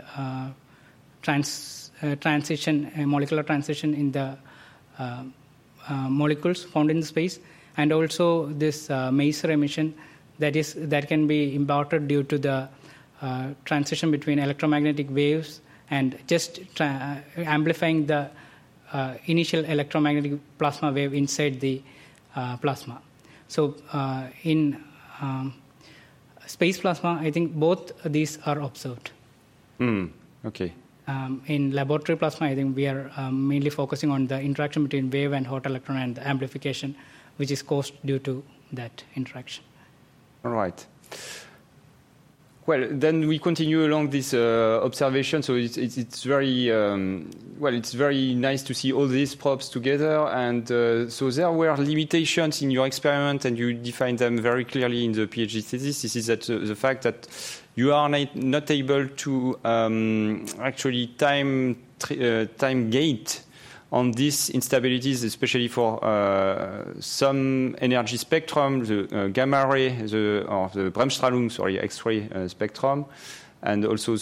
transition, molecular transition in the molecules found in the space, and also this maser emission that can be imparted due to the transition between electromagnetic waves and just amplifying the initial electromagnetic plasma wave inside the plasma. So in space plasma, I think both these are observed. Okay. In laboratory plasma, I think we are mainly focusing on the interaction between wave and hot electron and the amplification, which is caused due to that interaction. All right. Well, then we continue along this observation. So it's very it's very nice to see all these probes together. And so there were limitations in your experiment, and you defined them very clearly in the PhD thesis. This is that the fact that you are not able to actually time gate on these instabilities, especially for some energy spectrum, the gamma ray, or the Bremsstrahlung, X-ray spectrum, and also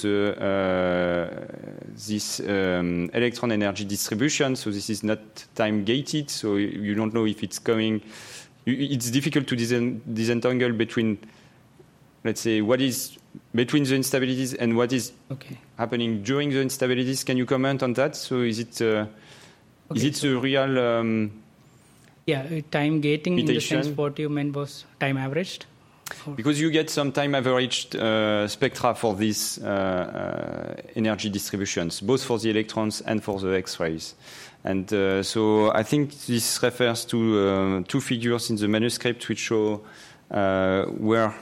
this electron energy distribution. So this is not time gated, so you don't know if it's coming. It's difficult to disentangle between, let's say, what is between the instabilities and what is happening during the instabilities. Can you comment on that? So is it is it a real time gating limitation? In the sense what you meant was time averaged? Because you get some time averaged spectra for these energy distributions, both for the electrons and for the X-rays. And so I think this refers to two figures in the manuscript which show where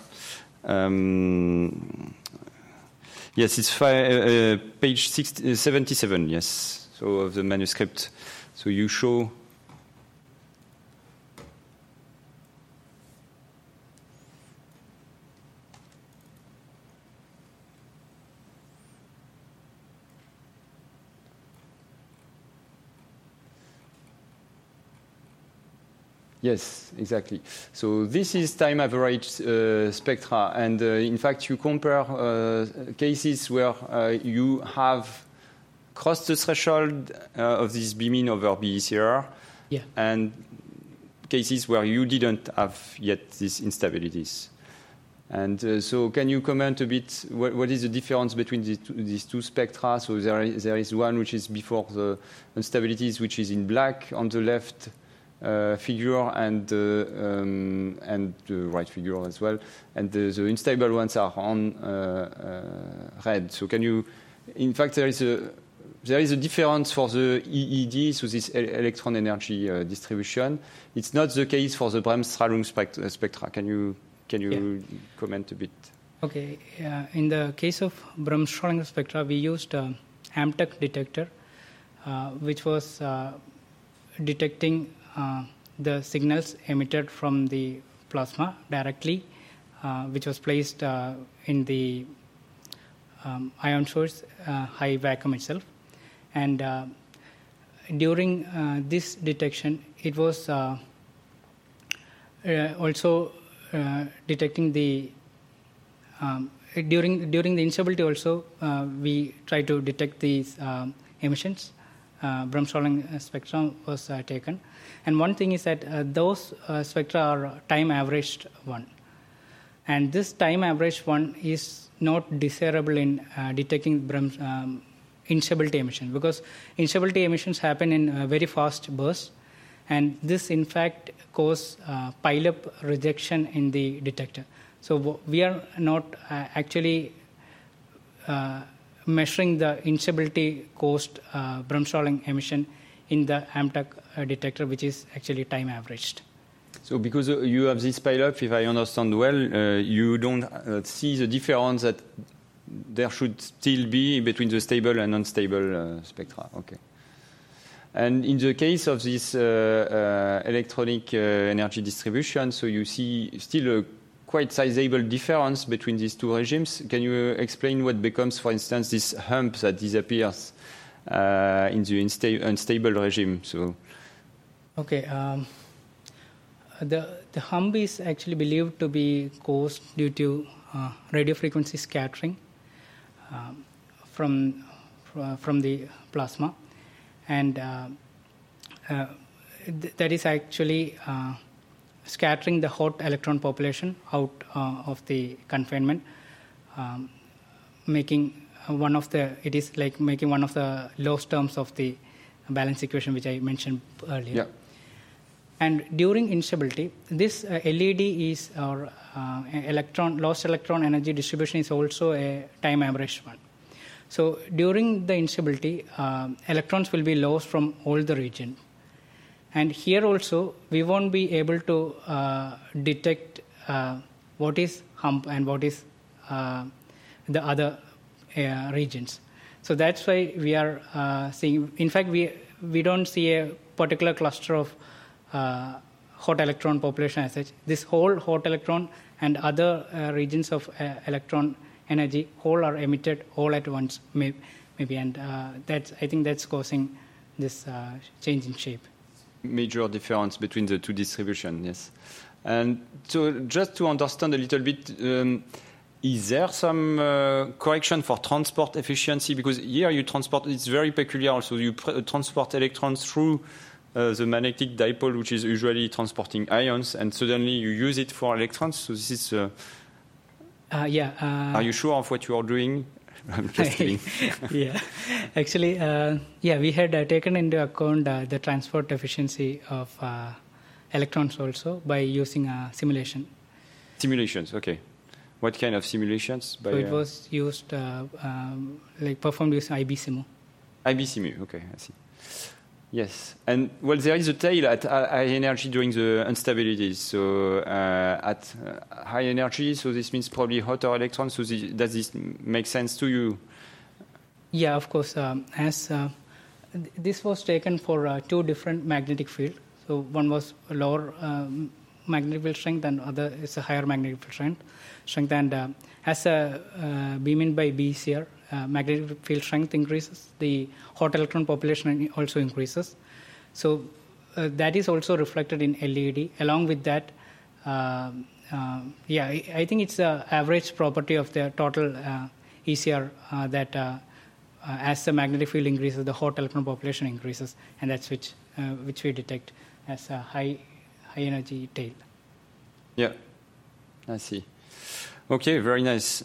yes, it's page 77, yes, so of the manuscript. So you show yes, exactly. So this is time average spectra, and in fact you compare cases where you have crossed the threshold of this B-mean over BECR, and cases where you didn't have yet these instabilities. And so can you comment a bit, what is the difference between these two spectra? So there is one which is before the instabilities, which is in black on the left figure, and the right figure as well, and the unstable ones are on red. So can you, in fact, there is a difference for the EED, so this electron energy distribution. It's not the case for the Bremsstrahlung spectra. Can you comment a bit? Okay. In the case of Bremsstrahlung spectra, we used AMTEC detector, which was detecting the signals emitted from the plasma directly, which was placed in the ion source high vacuum itself. And during this detection, it was also detecting the during the instability also we try to detect these emissions. Bremsstrahlung spectrum was taken, and one thing is that those spectra are time averaged one, and this time averaged one is not desirable in detecting instability emission, because instability emissions happen in very fast bursts, and this in fact cause pile-up rejection in the detector. So we are not actually measuring the instability caused Bremsstrahlung emission in the AMTEC detector, which is actually time averaged. So because you have this pile-up, if I understand well, you don't see the difference that there should still be between the stable and unstable spectra. Okay. And in the case of this electronic energy distribution, so you see still a quite sizable difference between these two regimes. Can you explain what becomes, for instance, this hump that disappears in the unstable regime? So, okay, the hump is actually believed to be caused due to radio frequency scattering from the plasma, and that is actually scattering the hot electron population out of the confinement, making one of the lowest terms of the balance equation, which I mentioned earlier. Yeah. And during instability, this LED is our lost electron energy distribution is also a time averaged one. So during the instability, electrons will be lost from all the region. And here also, we won't be able to detect what is hump and what is the other regions. So that's why we are seeing, in fact, we don't see a particular cluster of hot electron population as such. This whole hot electron and other regions of electron energy all are emitted all at once, maybe, and I think that's causing this change in shape. Major difference between the two distributions, yes. And so just to understand a little bit, is there some correction for transport efficiency? Because here you transport, it's very peculiar also, you transport electrons through the magnetic dipole, which is usually transporting ions, and suddenly you use it for electrons. So this is... are you sure of what you are doing? I'm just kidding. Yeah, actually, we had taken into account the transport efficiency of electrons also by using simulation. Simulations, okay. What kind of simulations? So it was used, performed using IBSIMU. IBSIMU, okay, I see. Yes, and well, there is a tail at high energy during the instabilities. So at high energy, so this means probably hotter electrons. So does this make sense to you? Yeah, of course. As this was taken for two different magnetic fields. So one was a lower magnetic field strength, and other is a higher magnetic field strength. And as beamed by BCR, magnetic field strength increases, the hot electron population also increases. So that is also reflected in LED. Along with that, I think it's the average property of the total ECR that as the magnetic field increases, the hot electron population increases, and that's which we detect as a high energy tail. Yeah, I see. Okay, very nice.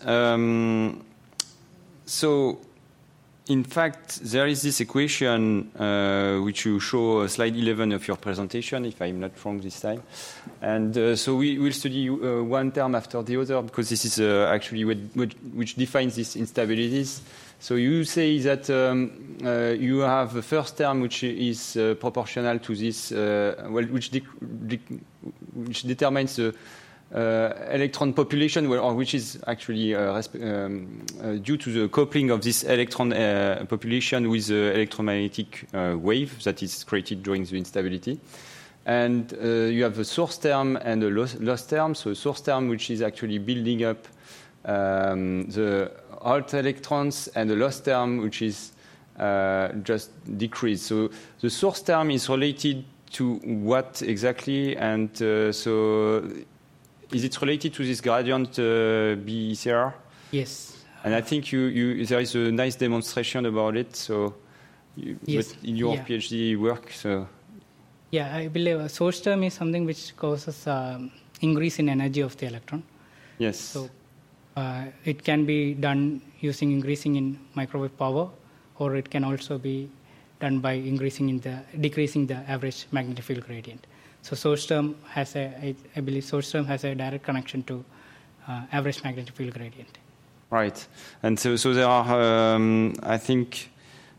So, in fact, there is this equation which you show slide 11 of your presentation, if I'm not wrong this time. And so we will study one term after the other, because this is actually which defines these instabilities. So you say that you have the first term which is proportional to this, which determines the electron population, or which is actually due to the coupling of this electron population with the electromagnetic wave that is created during the instability. And you have a source term and a loss term. So a source term which is actually building up the hot electrons, and the loss term which is just decreased. So the source term is related to what exactly? And so is it related to this gradient BCR? Yes. And I think there is a nice demonstration about it. So, yes. But in your PhD work, so. Yeah, I believe a source term is something which causes increase in energy of the electron. Yes. So it can be done using increasing in microwave power, or it can also be done by decreasing the average magnetic field gradient. So source term has I believe source term has a direct connection to average magnetic field gradient. Right, and so there are I think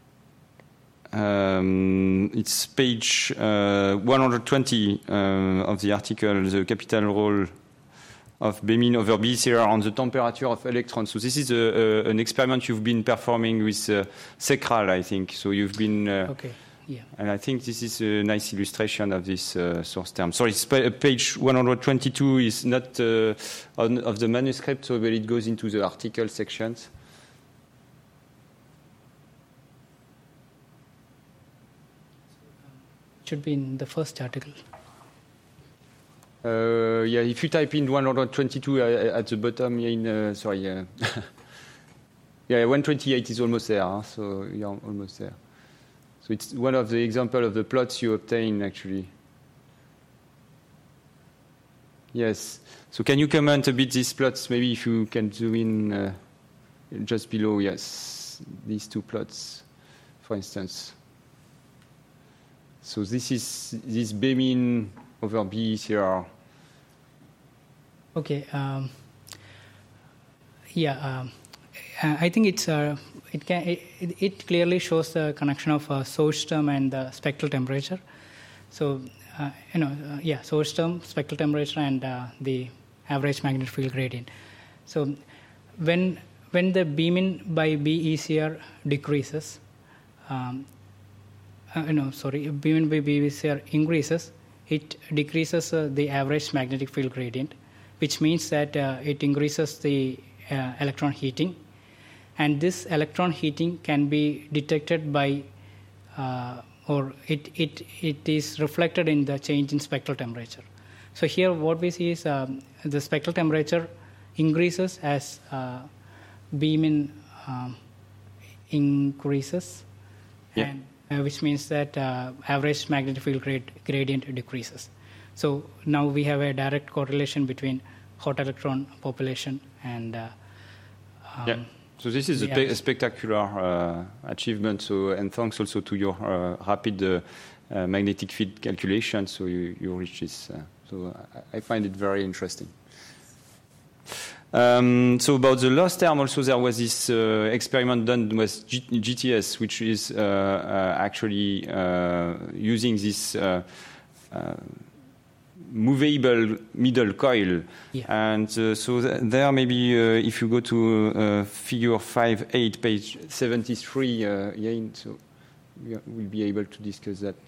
it's page 120 of the article, the capital role of Bemin over BCR on the temperature of electrons. So this is an experiment you've been performing with SECRAL, I think. So you've been Yeah. And I think this is a nice illustration of this source term. Sorry, page 122 is not of the manuscript, so but it goes into the article sections. It should be in the first article. Yeah, if you type in 122 at the bottom, yeah, yeah, 128 is almost there, huh? So you're almost there. So it's one of the examples of the plots you obtain, actually. Yes. So can you comment a bit these plots? Maybe if you can zoom in just below, yes, these two plots, for instance. So this is this B min over B CR. Okay. I think it clearly shows the connection of source term and the spectral temperature. So source term, spectral temperature, and the average magnetic field gradient. So when the B min by B ECR decreases, B min by B ECR increases, it decreases the average magnetic field gradient, which means that it increases the electron heating. And this electron heating can be detected by, or it is reflected in the change in spectral temperature. So here what we see is the spectral temperature increases as B min increases, yeah. And which means that average magnetic field gradient decreases. So now we have a direct correlation between hot electron population and yeah. So this is a spectacular achievement. So, and thanks also to your rapid magnetic field calculation. So you reach this. So I find it very interesting. So about the loss term, also there was this experiment done with GTS, which is actually using this movable middle coil. Yeah. And so there maybe if you go to figure 5.8, page 73, so we'll be able to discuss that.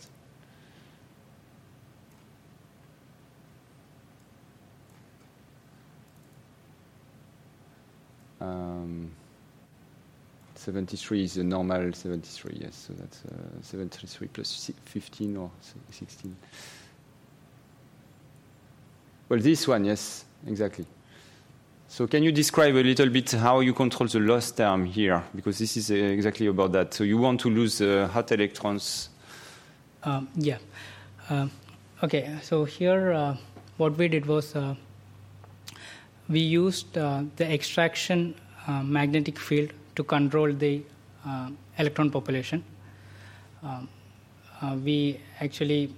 73 is the normal 73, yes. So that's 73 plus 15 or 16. Well, this one, yes, exactly. So can you describe a little bit how you control the loss term here? Because this is exactly about that. So you want to lose hot electrons. Okay, so here what we did was we used the extraction magnetic field to control the electron population. We actually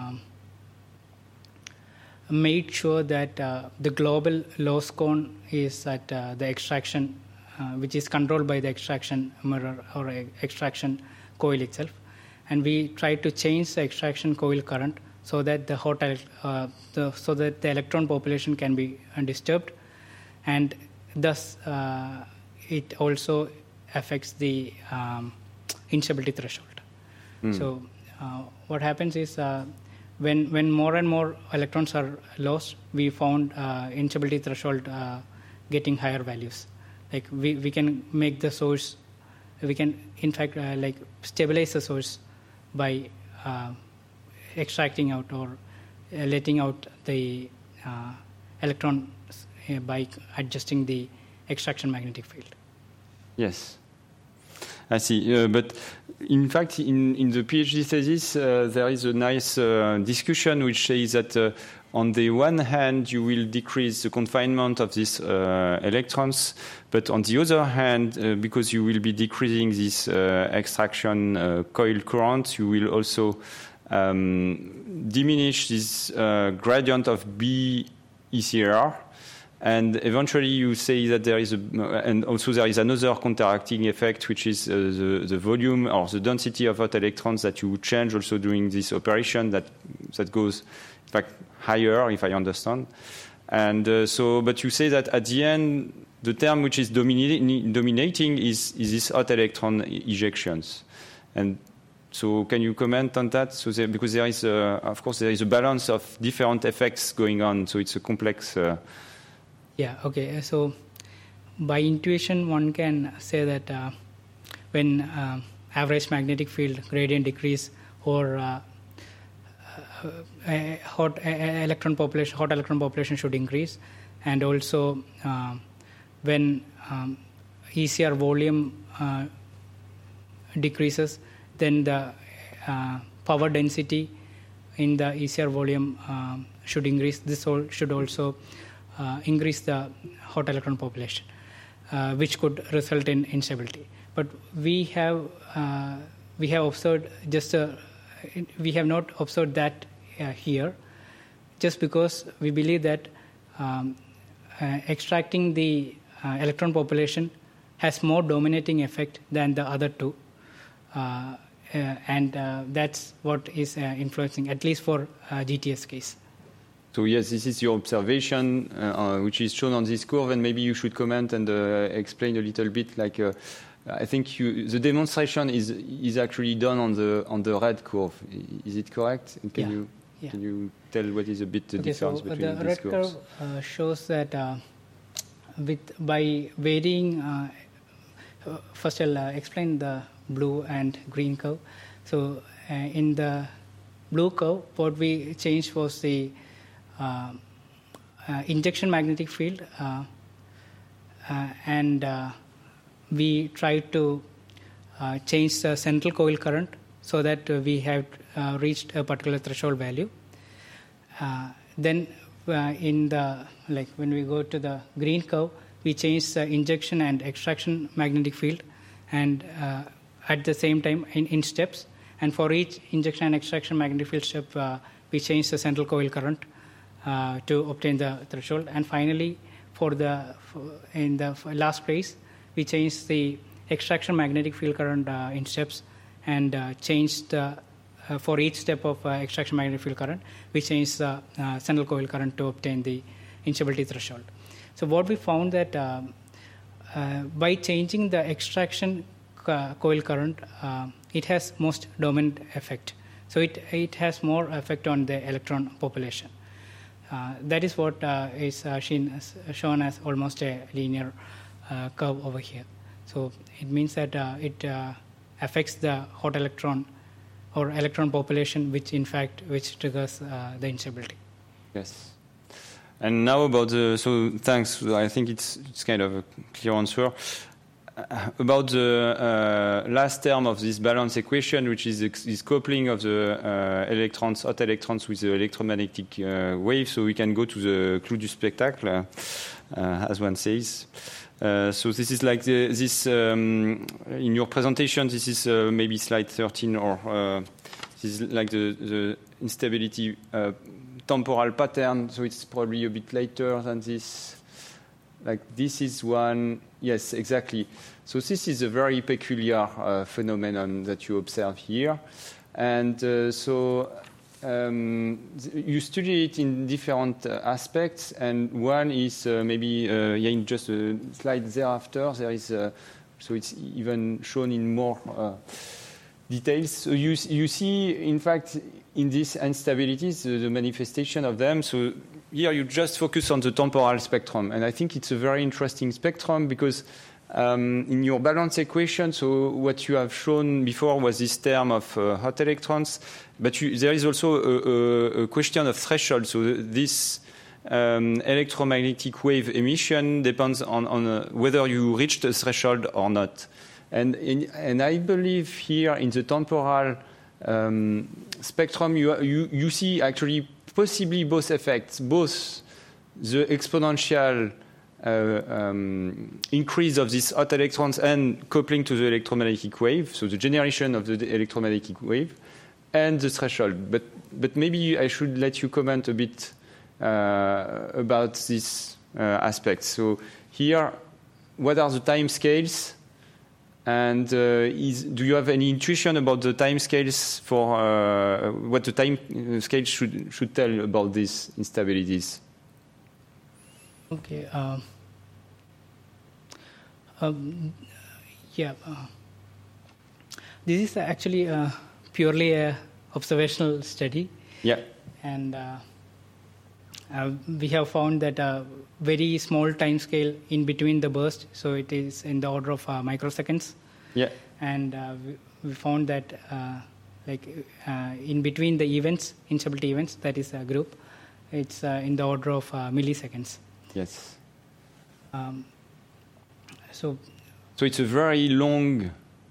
made sure that the global loss cone is at the extraction, which is controlled by the extraction mirror or extraction coil itself. And we tried to change the extraction coil current so that so that the electron population can be undisturbed, and thus it also affects the instability threshold. So what happens is when more and more electrons are lost, we found instability threshold getting higher values. Like we can make the source, we can in fact like stabilize the source by extracting out or letting out the electron by adjusting the extraction magnetic field. Yes, I see. But in fact, in the PhD thesis, there is a nice discussion which says that on the one hand, you will decrease the confinement of these electrons, but on the other hand, because you will be decreasing this extraction coil current, you will also diminish this gradient of B ECR. And eventually you say that there is and also there is another counteracting effect, which is the volume or the density of hot electrons that you change also during this operation that goes, in fact, higher, if I understand. And but you say that at the end, the term which is dominating is this hot electron ejections. And So can you comment on that? So because there is, of course, there is a balance of different effects going on. So it's a complex. Yeah. Okay. So by intuition, one can say that when average magnetic field gradient decrease or hot electron population should increase, and also when ECR volume decreases, then the power density in the ECR volume should increase. This should also increase the hot electron population, which could result in instability. But we have observed we have not observed that here, just because we believe that extracting the electron population has more dominating effect than the other two, and that's what is influencing, at least for GTS case. So yes, this is your observation, which is shown on this curve, and maybe you should comment and explain a little bit. Like, I think the demonstration is actually done on the red curve. Is it correct? And can you tell what is a bit the difference between the these curves? The red curve shows that by varying. First, I'll explain the blue and green curve. So, in the blue curve, what we changed was the injection magnetic field, and we tried to change the central coil current so that we have reached a particular threshold value. Then, in the when we go to the green curve, we change the injection and extraction magnetic field, and at the same time in steps. And for each injection and extraction magnetic field step, we change the central coil current to obtain the threshold. And finally, in the last place, we change the extraction magnetic field current in steps, and change the for each step of extraction magnetic field current, we change the central coil current to obtain the instability threshold. So what we found that by changing the extraction coil current, it has most dominant effect. So it has more effect on the electron population. That is what is shown as almost a linear curve over here. So it means that it affects the hot electron or electron population, which triggers the instability. Yes. And now about so thanks. I think it's kind of a clear answer. About the last term of this balance equation, which is this coupling of the hot electrons with the electromagnetic wave. So we can go to the clou du spectacle, as one says. So this is like this in your presentation. This is maybe slide 13, or this is like the instability temporal pattern. So it's probably a bit later than this. Like this is one. Yes, exactly. So this is a very peculiar phenomenon that you observe here, and you study it in different aspects, and one is maybe in just a slide thereafter. There is so it's even shown in more details. So you see, in fact, in these instabilities, the manifestation of them. So here you just focus on the temporal spectrum, and I think it's a very interesting spectrum because in your balance equation, so what you have shown before was this term of hot electrons, but there is also a question of threshold. So this electromagnetic wave emission depends on whether you reach the threshold or not. And I believe here in the temporal spectrum, you see actually possibly both effects, both the exponential increase of these hot electrons and coupling to the electromagnetic wave, so the generation of the electromagnetic wave, and the threshold. But maybe I should let you comment a bit about this aspect. So here, what are the time scales? And do you have any intuition about the time scales for what the time scales should tell about these instabilities? Okay. This is actually purely a observational study. Yeah. And we have found that a very small time scale in between the burst, so it is in the order of microseconds. Yeah. And we found that in between the events, instability events, that is a group, it's in the order of milliseconds. Yes. So it's a very long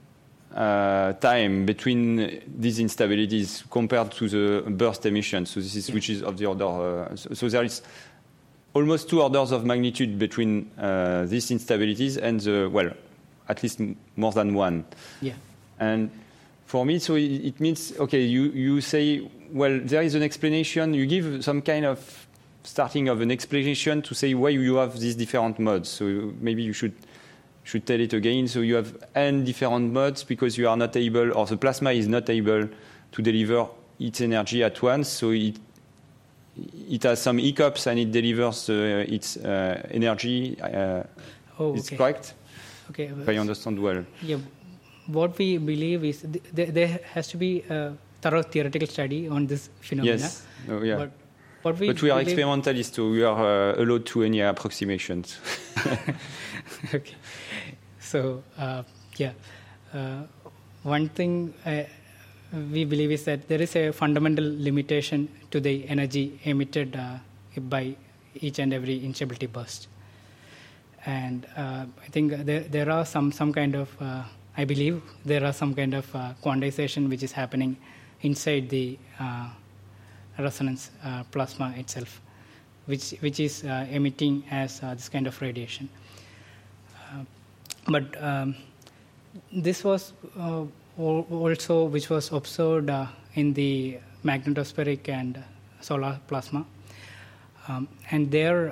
time between these instabilities compared to the burst emission. So this is which is of the order. So there is almost 2 orders of magnitude between these instabilities and at least more than 1. Yeah. And for me, so it means, okay, you say, well, there is an explanation. You give some kind of starting of an explanation to say why you have these different modes. So maybe you should tell it again. So you have n different modes because you are not able, or the plasma is not able to deliver its energy at once. So it has some hiccups and it delivers its energy. It's correct? Okay. If I understand well. Yeah. What we believe is there has to be a thorough theoretical study on this phenomenon. Yes. Oh, yeah. But we are experimentalists, so we are allowed to any approximations. Okay. So, one thing we believe is that there is a fundamental limitation to the energy emitted by each and every instability burst. And I think there are some kind of, I believe there are some kind of quantization which is happening inside the resonance plasma itself, which is emitting as this kind of radiation. But this was also which was observed in the magnetospheric and solar plasma, and there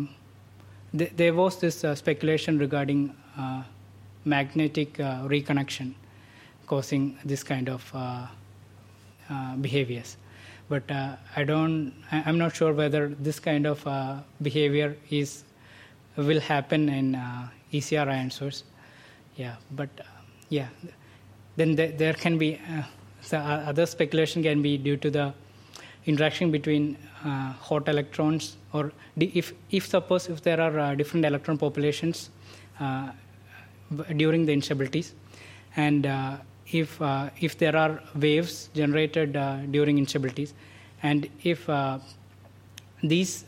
was this speculation regarding magnetic reconnection causing this kind of behaviors. But I'm not sure whether this kind of behavior will happen in ECR ion source. Yeah, but then there can be the other speculation can be due to the interaction between hot electrons, or if suppose if there are different electron populations during the instabilities, and if there are waves generated during instabilities, and if these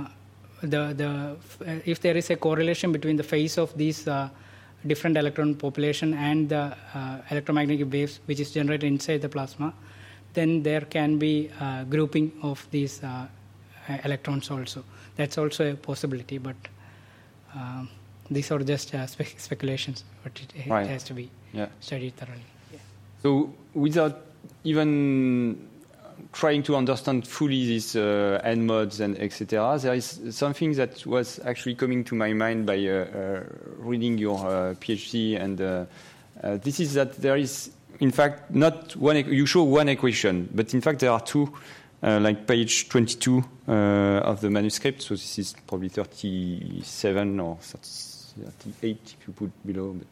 if there is a correlation between the phase of these different electron population and the electromagnetic waves which is generated inside the plasma, then there can be grouping of these electrons also. That's also a possibility, but these are just speculations, but it has to be studied thoroughly. Yeah. So without even trying to understand fully these N modes and etc., there is something that was actually coming to my mind by reading your PhD, and this is that there is, in fact, not one. You show one equation, but in fact there are two, like page 22 of the manuscript. So this is probably 37 or 38 if you put below. But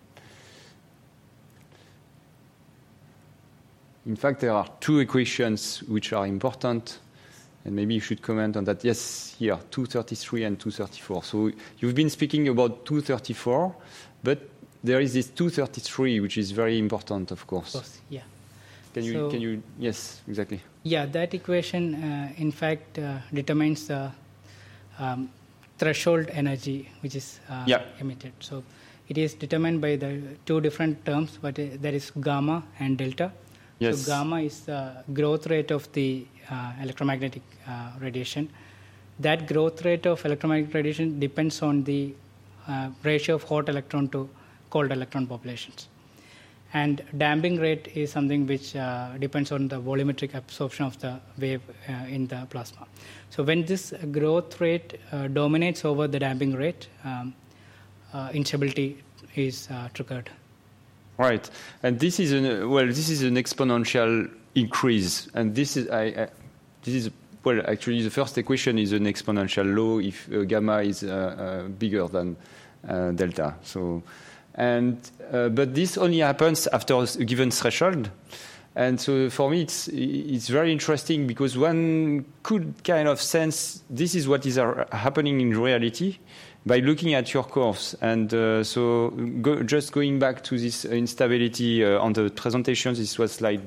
in fact, there are two equations which are important, and maybe you should comment on that. Yes, here, 233 and 234. So you've been speaking about 234, but there is this 233, which is very important, of course. Of course, yeah. Can you? Yes, exactly. Yeah, that equation, in fact, determines the threshold energy which is emitted. So it is determined by the two different terms, but there is gamma and delta. Yes. So gamma is the growth rate of the electromagnetic radiation. That growth rate of electromagnetic radiation depends on the ratio of hot electron to cold electron populations. And damping rate is something which depends on the volumetric absorption of the wave in the plasma. So when this growth rate dominates over the damping rate, instability is triggered. Right, and this is an exponential increase, and this is actually the first equation is an exponential law if gamma is bigger than delta. So, but this only happens after a given threshold, And so for me, it's very interesting because one could kind of sense this is what is happening in reality by looking at your curves. And just going back to this instability on the presentation, this was slide,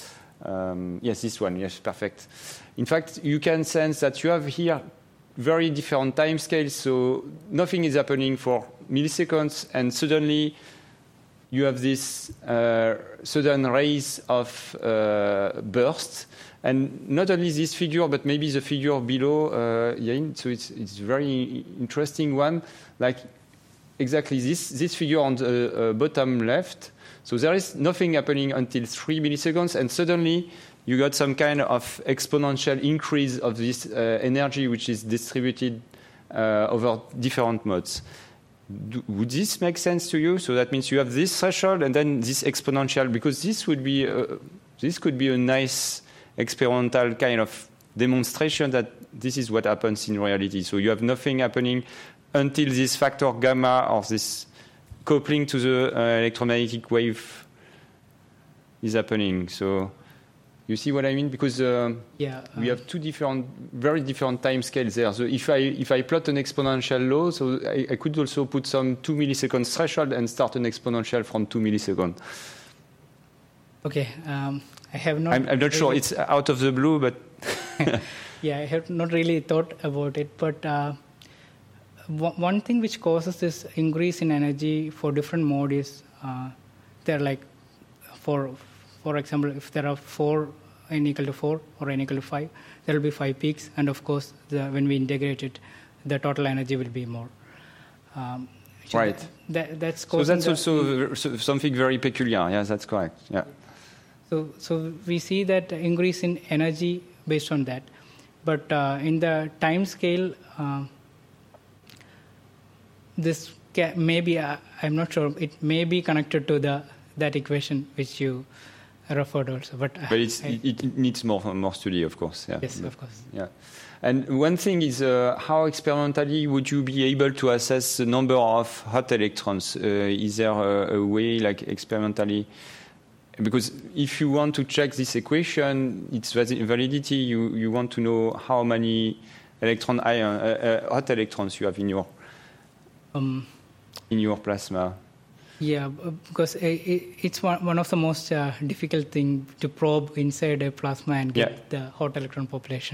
yes, this one, yes, perfect. In fact, you can sense that you have here very different time scales, so nothing is happening for milliseconds, and suddenly you have this sudden rise of burst. And not only this figure, but maybe the figure below, Yain, so it's very interesting one, like exactly this figure on the bottom left. So there is nothing happening until 3 milliseconds, and suddenly you got some kind of exponential increase of this energy, which is distributed over different modes. Would this make sense to you? So that means you have this threshold and then this exponential, because this could be a nice experimental kind of demonstration that this is what happens in reality. So you have nothing happening until this factor gamma or this coupling to the electromagnetic wave is happening. So you see what I mean? Because we have two very different time scales there. So if I plot an exponential law, so I could also put some 2 milliseconds threshold and start an exponential from 2 milliseconds. Okay, I have not. I'm not sure it's out of the blue, but yeah, I have not really thought about it. But one thing which causes this increase in energy for different modes is they're like, for example, if there are 4 n equal to 4 or n equal to 5, there will be 5 peaks, and of course, when we integrate it, the total energy will be more. Right. That's also something very peculiar. Yes, that's correct. Yeah. So we see that increase in energy based on that, but in the time scale, this maybe I'm not sure. It may be connected to that equation which you referred also, but it needs more study, of course. Yeah. Yes, of course. Yeah. And one thing is, how experimentally would you be able to assess the number of hot electrons? Is there a way, like experimentally? Because if you want to check this equation, its validity, you want to know how many hot electrons you have in your plasma. Yeah, because it's one of the most difficult thing to probe inside a plasma and get the hot electron population.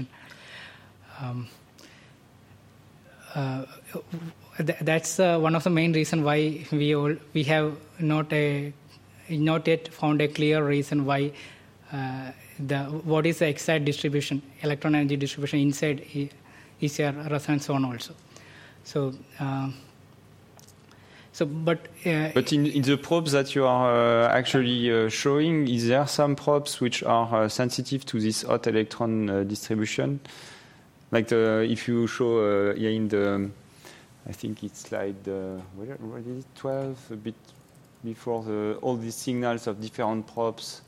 That's one of the main reasons why we have not yet found a clear reason why what is the exact distribution, electron energy distribution inside is a resonance zone also. But in the probes that you are actually showing, is there some probes which are sensitive to this hot electron distribution? Like if you show in the, I think it's slide, what is it, 12, a bit before all these signals of different probes.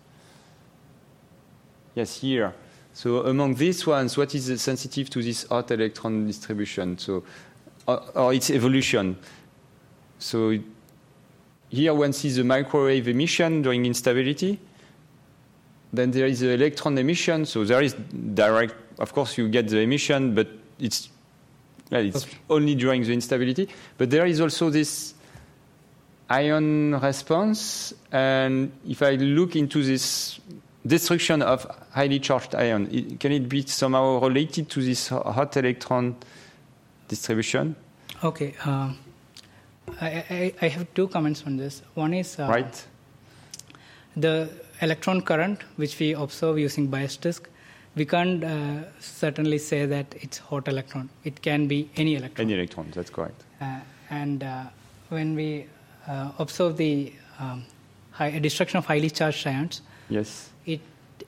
Yes, here. So among these ones, what is sensitive to this hot electron distribution? So, or its evolution. So here one sees the microwave emission during instability. Then there is the electron emission. So there is direct, of course you get the emission, but it's only during the instability. But there is also this ion response. And if I look into this destruction of highly charged ion, can it be somehow related to this hot electron distribution? Okay. I have 2 comments on this. One is the electron current, which we observe using bias disk. We can't certainly say that it's hot electron. It can be any electron. Any electron, that's correct. And when we observe the destruction of highly charged ions, yes, it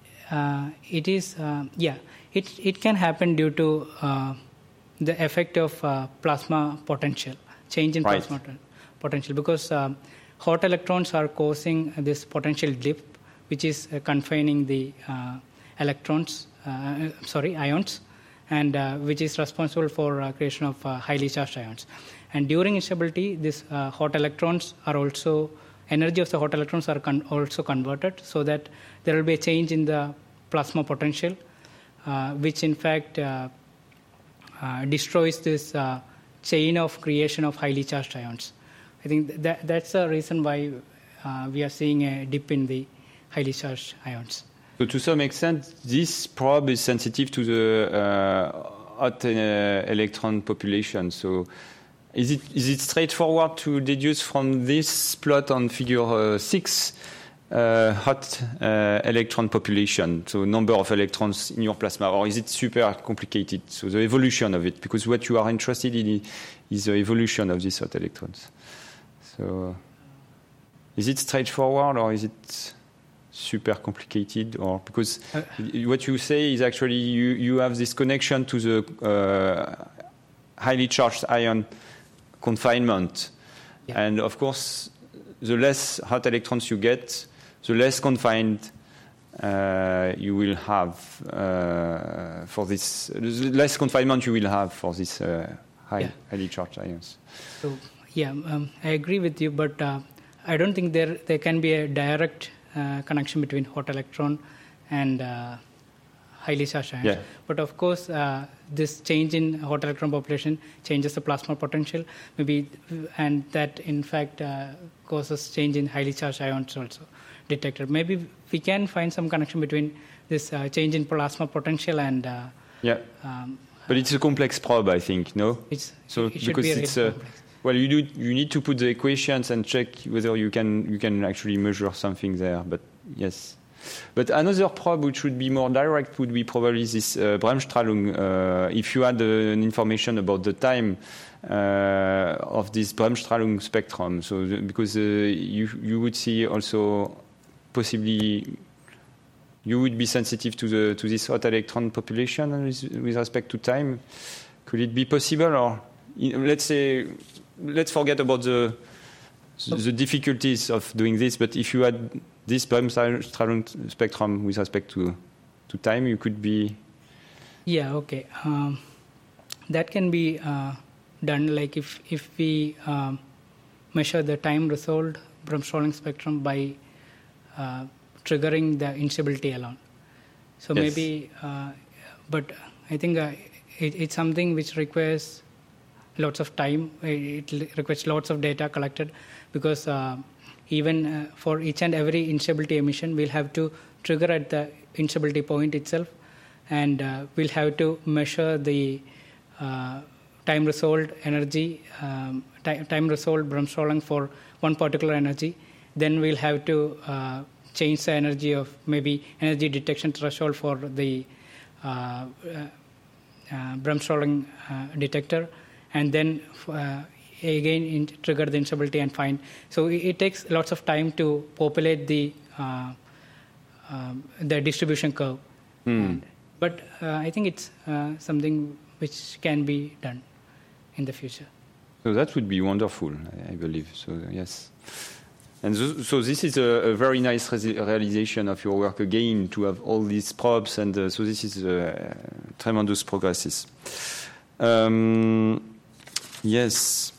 can happen due to the effect of plasma potential. Change in plasma potential, because hot electrons are causing this potential dip, which is confining the ions, and which is responsible for creation of highly charged ions. And during instability, these hot electrons are also energy of the hot electrons are also converted, so that there will be a change in the plasma potential, which in fact destroys this chain of creation of highly charged ions. I think that's the reason why we are seeing a dip in the highly charged ions. So to some extent, this probe is sensitive to the hot electron population. So is it straightforward to deduce from this plot on figure 6 hot electron population, so number of electrons in your plasma, or is it super complicated? So the evolution of it, because what you are interested in is the evolution of these hot electrons. So is it straightforward or is it super complicated? Or because what you say is actually you have this connection to the highly charged ion confinement. Yeah. And of course, the less hot electrons you get, the less confined you will have for this, the less confinement you will have for this highly charged ions. So, I agree with you, but I don't think there can be a direct connection between hot electron and highly charged ions. Yeah. But of course, this change in hot electron population changes the plasma potential, maybe, and that in fact causes change in highly charged ions also detected. Maybe we can find some connection between this change in plasma potential and. But it's a complex probe, I think. No. It should be complex. Well, you need to put the equations and check whether you can actually measure something there. But yes. But another probe which would be more direct would be probably this Bremsstrahlung. If you had information about the time of this Bremsstrahlung spectrum, so because you would see also possibly you would be sensitive to this hot electron population with respect to time. Could it be possible, or let's forget about the difficulties of doing this, but if you had this Bremsstrahlung spectrum with respect to time, you could be... Yeah, okay. That can be done, like if we measure the time-resolved Bremsstrahlung spectrum by triggering the instability alone. So yes. Maybe, but I think it's something which requires lots of time. It requires lots of data collected, because even for each and every instability emission, we'll have to trigger at the instability point itself, and we'll have to measure the time-resolved energy, time-resolved Bremsstrahlung for one particular energy. Then we'll have to change the energy of maybe energy detection threshold for the Bremsstrahlung detector, and then again trigger the instability and find. So it takes lots of time to populate the distribution curve. But I think it's something which can be done in the future. So that would be wonderful, I believe. So yes. And so this is a very nice realization of your work again, to have all these probes, and so this is tremendous progresses. Yes.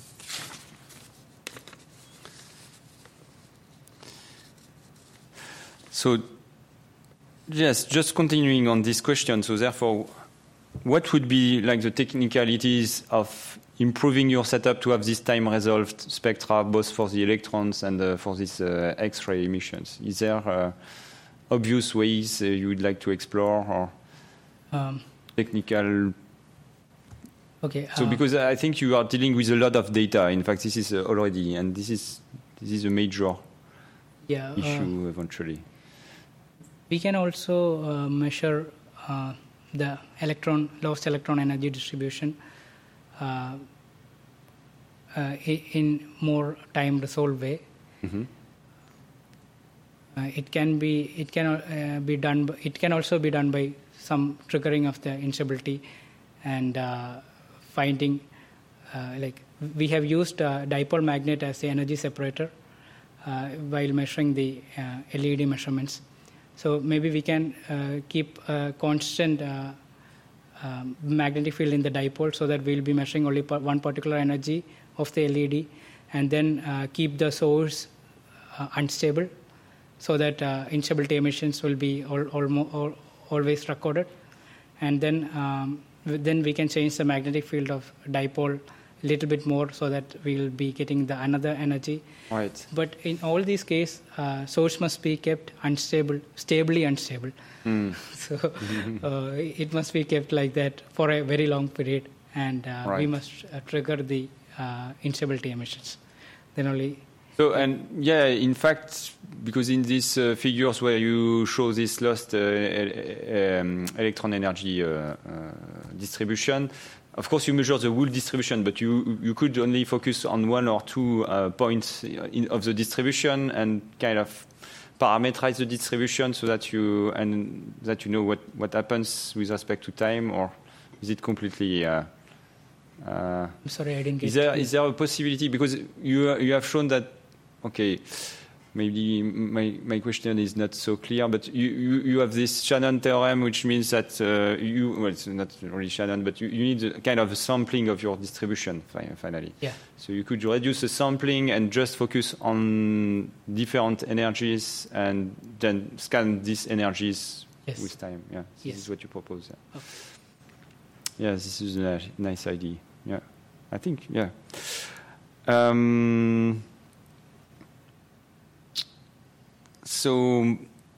So, yes, just continuing on this question. So therefore, what would be like the technicalities of improving your setup to have this time-resolved spectra, both for the electrons and for these X-ray emissions? Is there obvious ways you would like to explore, or technical? Okay. So because I think you are dealing with a lot of data. In fact, this is already, and this is a major issue eventually. We can also measure the lost electron energy distribution in more time-resolved way. Mm-hmm. It can also be done by some triggering of the instability and finding, like we have used dipole magnet as the energy separator while measuring the LED measurements. So maybe we can keep a constant magnetic field in the dipole, so that we'll be measuring only one particular energy of the LED, and then keep the source unstable, so that instability emissions will be always recorded. And then we can change the magnetic field of dipole a little bit more, so that we'll be getting another energy. Right. But in all these cases, source must be kept stably unstable. So it must be kept like that for a very long period, and we must trigger the instability emissions. Then only. So, and yeah, in fact, because in these figures where you show this lost electron energy distribution, of course you measure the whole distribution, but you could only focus on one or two points of the distribution and kind of parameterize the distribution so that you know what happens with respect to time, or is it completely? I'm sorry, I didn't get. Is there a possibility, because you have shown that? Okay, maybe my question is not so clear, but you have this Shannon theorem, which means that well, it's not really Shannon, but you need a kind of a sampling of your distribution finally. Yeah. So you could reduce the sampling and just focus on different energies and then scan these energies with time. Yeah, this is what you propose. Yeah. Okay. Yeah, this is a nice idea. Yeah, I think. Yeah. So,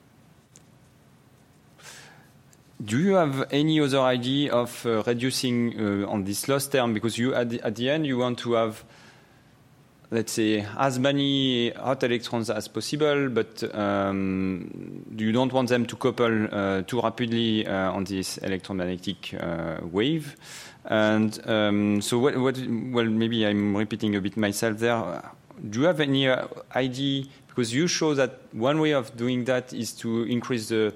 do you have any other idea of reducing on this loss term? Because you at the end you want to have, let's say, as many hot electrons as possible, but you don't want them to couple too rapidly on this electromagnetic wave. And so, well, maybe I'm repeating a bit myself there. Do you have any idea? Because you show that one way of doing that is to increase the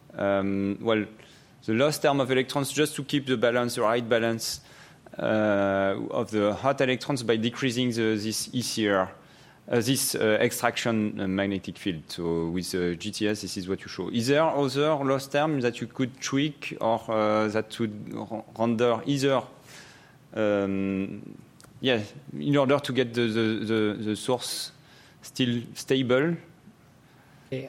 loss term of electrons, just to keep the balance, the right balance of the hot electrons by decreasing this ECR, this extraction magnetic field. So with GTS, this is what you show. Is there other loss term that you could tweak, or that would render either, in order to get the source still stable? Okay,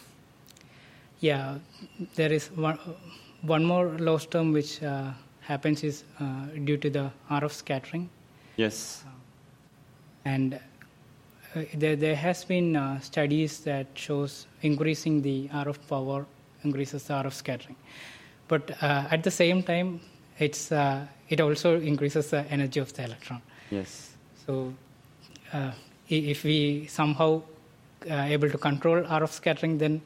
there is one more loss term which happens is due to the RF scattering. Yes. And there has been studies that shows increasing the RF power increases the RF scattering, but at the same time it also increases the energy of the electron. Yes. So if we somehow able to control RF scattering, then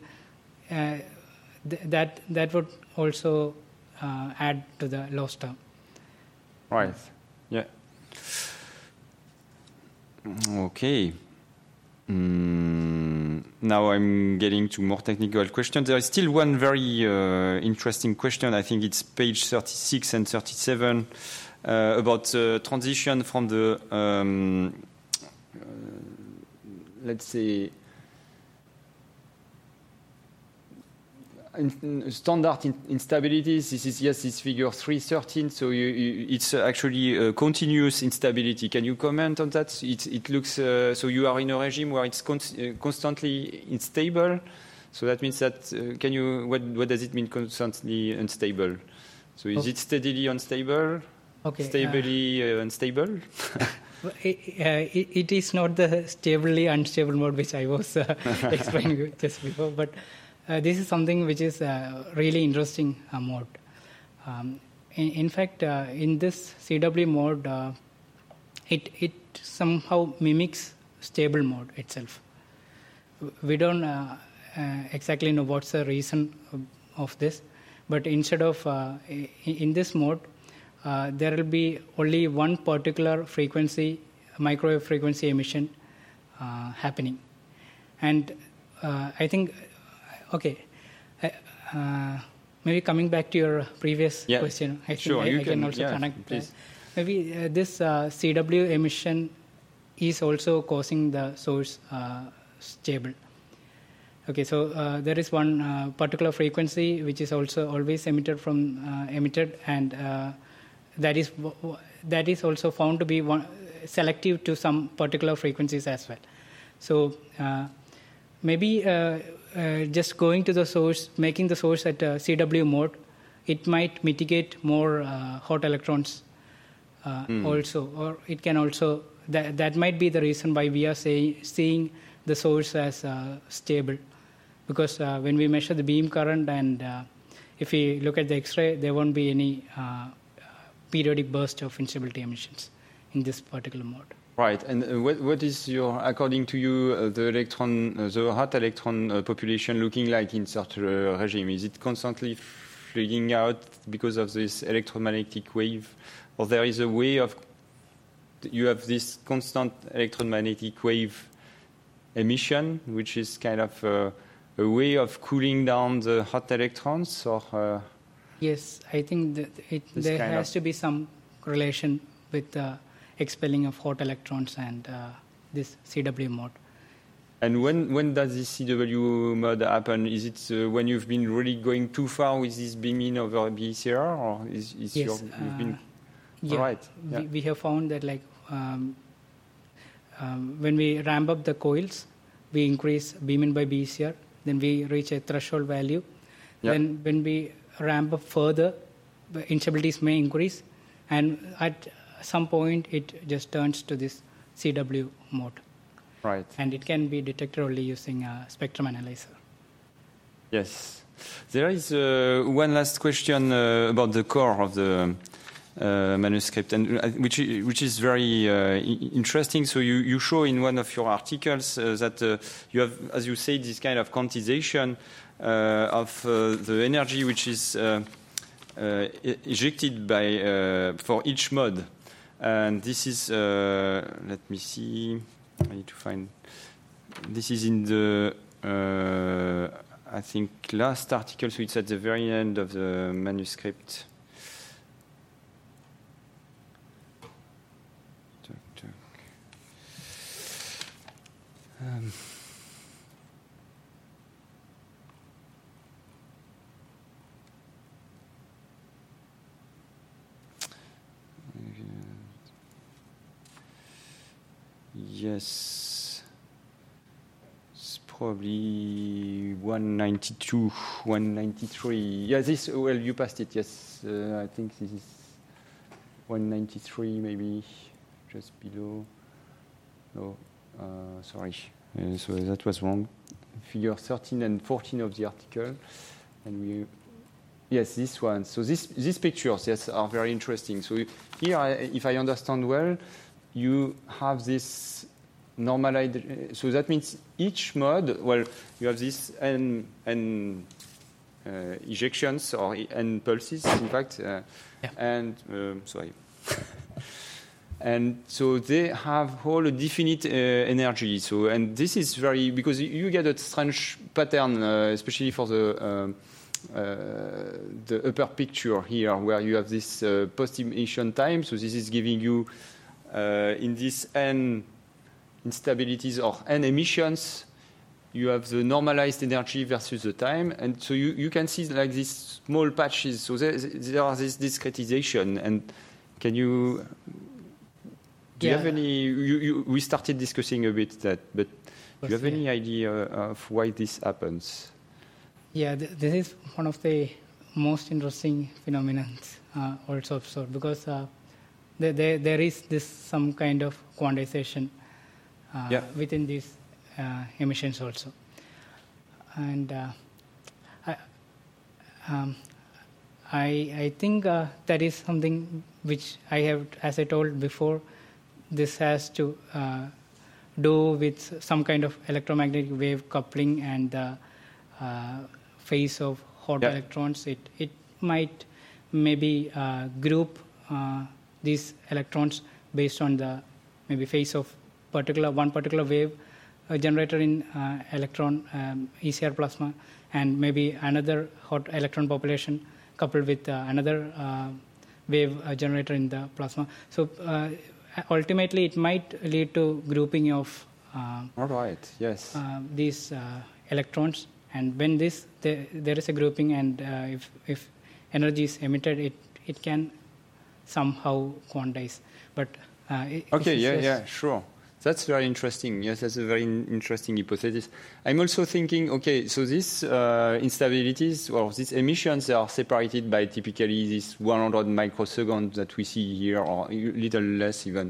that would also add to the loss term. Right. Yeah. Okay. Now I'm getting to more technical questions. There is still one very interesting question. I think it's page 36 and 37 about transition from the let's say standard instabilities. This is this figure 313. So it's actually continuous instability. Can you comment on that? It looks so you are in a regime where it's constantly unstable. So that means that what does it mean constantly unstable? So is it steadily unstable? Okay. Stably unstable? It is not the stably unstable mode which I was explaining just before, but this is something which is a really interesting mode. In fact, in this CW mode, it somehow mimics stable mode itself. We don't exactly know what's the reason of this, but instead of in this mode, there will be only one particular frequency, microwave frequency emission happening. And I think, okay, maybe coming back to your previous question, I think I can also connect that. Maybe this CW emission is also causing the source stable. Okay, so there is one particular frequency which is also always emitted, and that is also found to be selective to some particular frequencies as well. So maybe just going to the source, making the source at CW mode, it might mitigate more hot electrons also, or it can also, that might be the reason why we are seeing the source as stable. Because when we measure the beam current and if we look at the X-ray, there won't be any periodic burst of instability emissions in this particular mode. Right, and what is your, according to you, the hot electron population looking like in such a regime? Is it constantly freaking out because of this electromagnetic wave, or there is a way of, you have this constant electromagnetic wave emission, which is kind of a way of cooling down the hot electrons, or? Yes, I think that there has to be some relation with the expelling of hot electrons and this CW mode. And when does this CW mode happen? Is it when you've been really going too far with this beaming over BCR, or is yes, you've been? Yeah, right. Yeah. We have found that like when we ramp up the coils, we increase beam in by BCR, then we reach a threshold value. Yep. Then when we ramp up further, the instabilities may increase, and at some point it just turns to this CW mode. Right. And it can be detected only using a spectrum analyzer. Yes. There is one last question about the core of the manuscript, and which is very interesting. So you show in one of your articles that you have, as you say, this kind of quantization of the energy which is ejected by for each mode. And this is, let me see, I need to find, this is in the, I think, last article, so it's at the very end of the manuscript. Yes, it's probably 192, 193. Yeah, this, well, you passed it, yes. I think this is 193, maybe, just below. No, sorry. So that was wrong. Figure 13 and 14 of the article. And yes, this one. So these pictures, yes, are very interesting. So here, if I understand well, you have this normalized, so that means each mode, well, you have this n ejections or n pulses, in fact, yeah. And sorry. And so they have all a definite energy. So, and this is very, because you get a strange pattern, especially for the upper picture here, where you have this post-emission time. So this is giving you in this n instabilities or n emissions, you have the normalized energy versus the time, and so you can see like these small patches. So there are this discretization. And can you? Do you have any? We started discussing a bit that, but do you have any idea of why this happens? Yeah, this is one of the most interesting phenomena also observed, because there is this some kind of quantization within these emissions also. And I think that is something which I have, as I told before, this has to do with some kind of electromagnetic wave coupling and the phase of hot electrons. It might maybe group these electrons based on the maybe phase of one particular wave generated in electron ECR plasma, and maybe another hot electron population coupled with another wave generator in the plasma. So ultimately, it might lead to grouping of all right. Yes. These electrons, and when there is a grouping, and if energy is emitted, it can somehow quantize. But okay, sure. That's very interesting. Yes, that's a very interesting hypothesis. I'm also thinking, okay, so these instabilities or these emissions are separated by typically this 100 microseconds that we see here, or a little less even.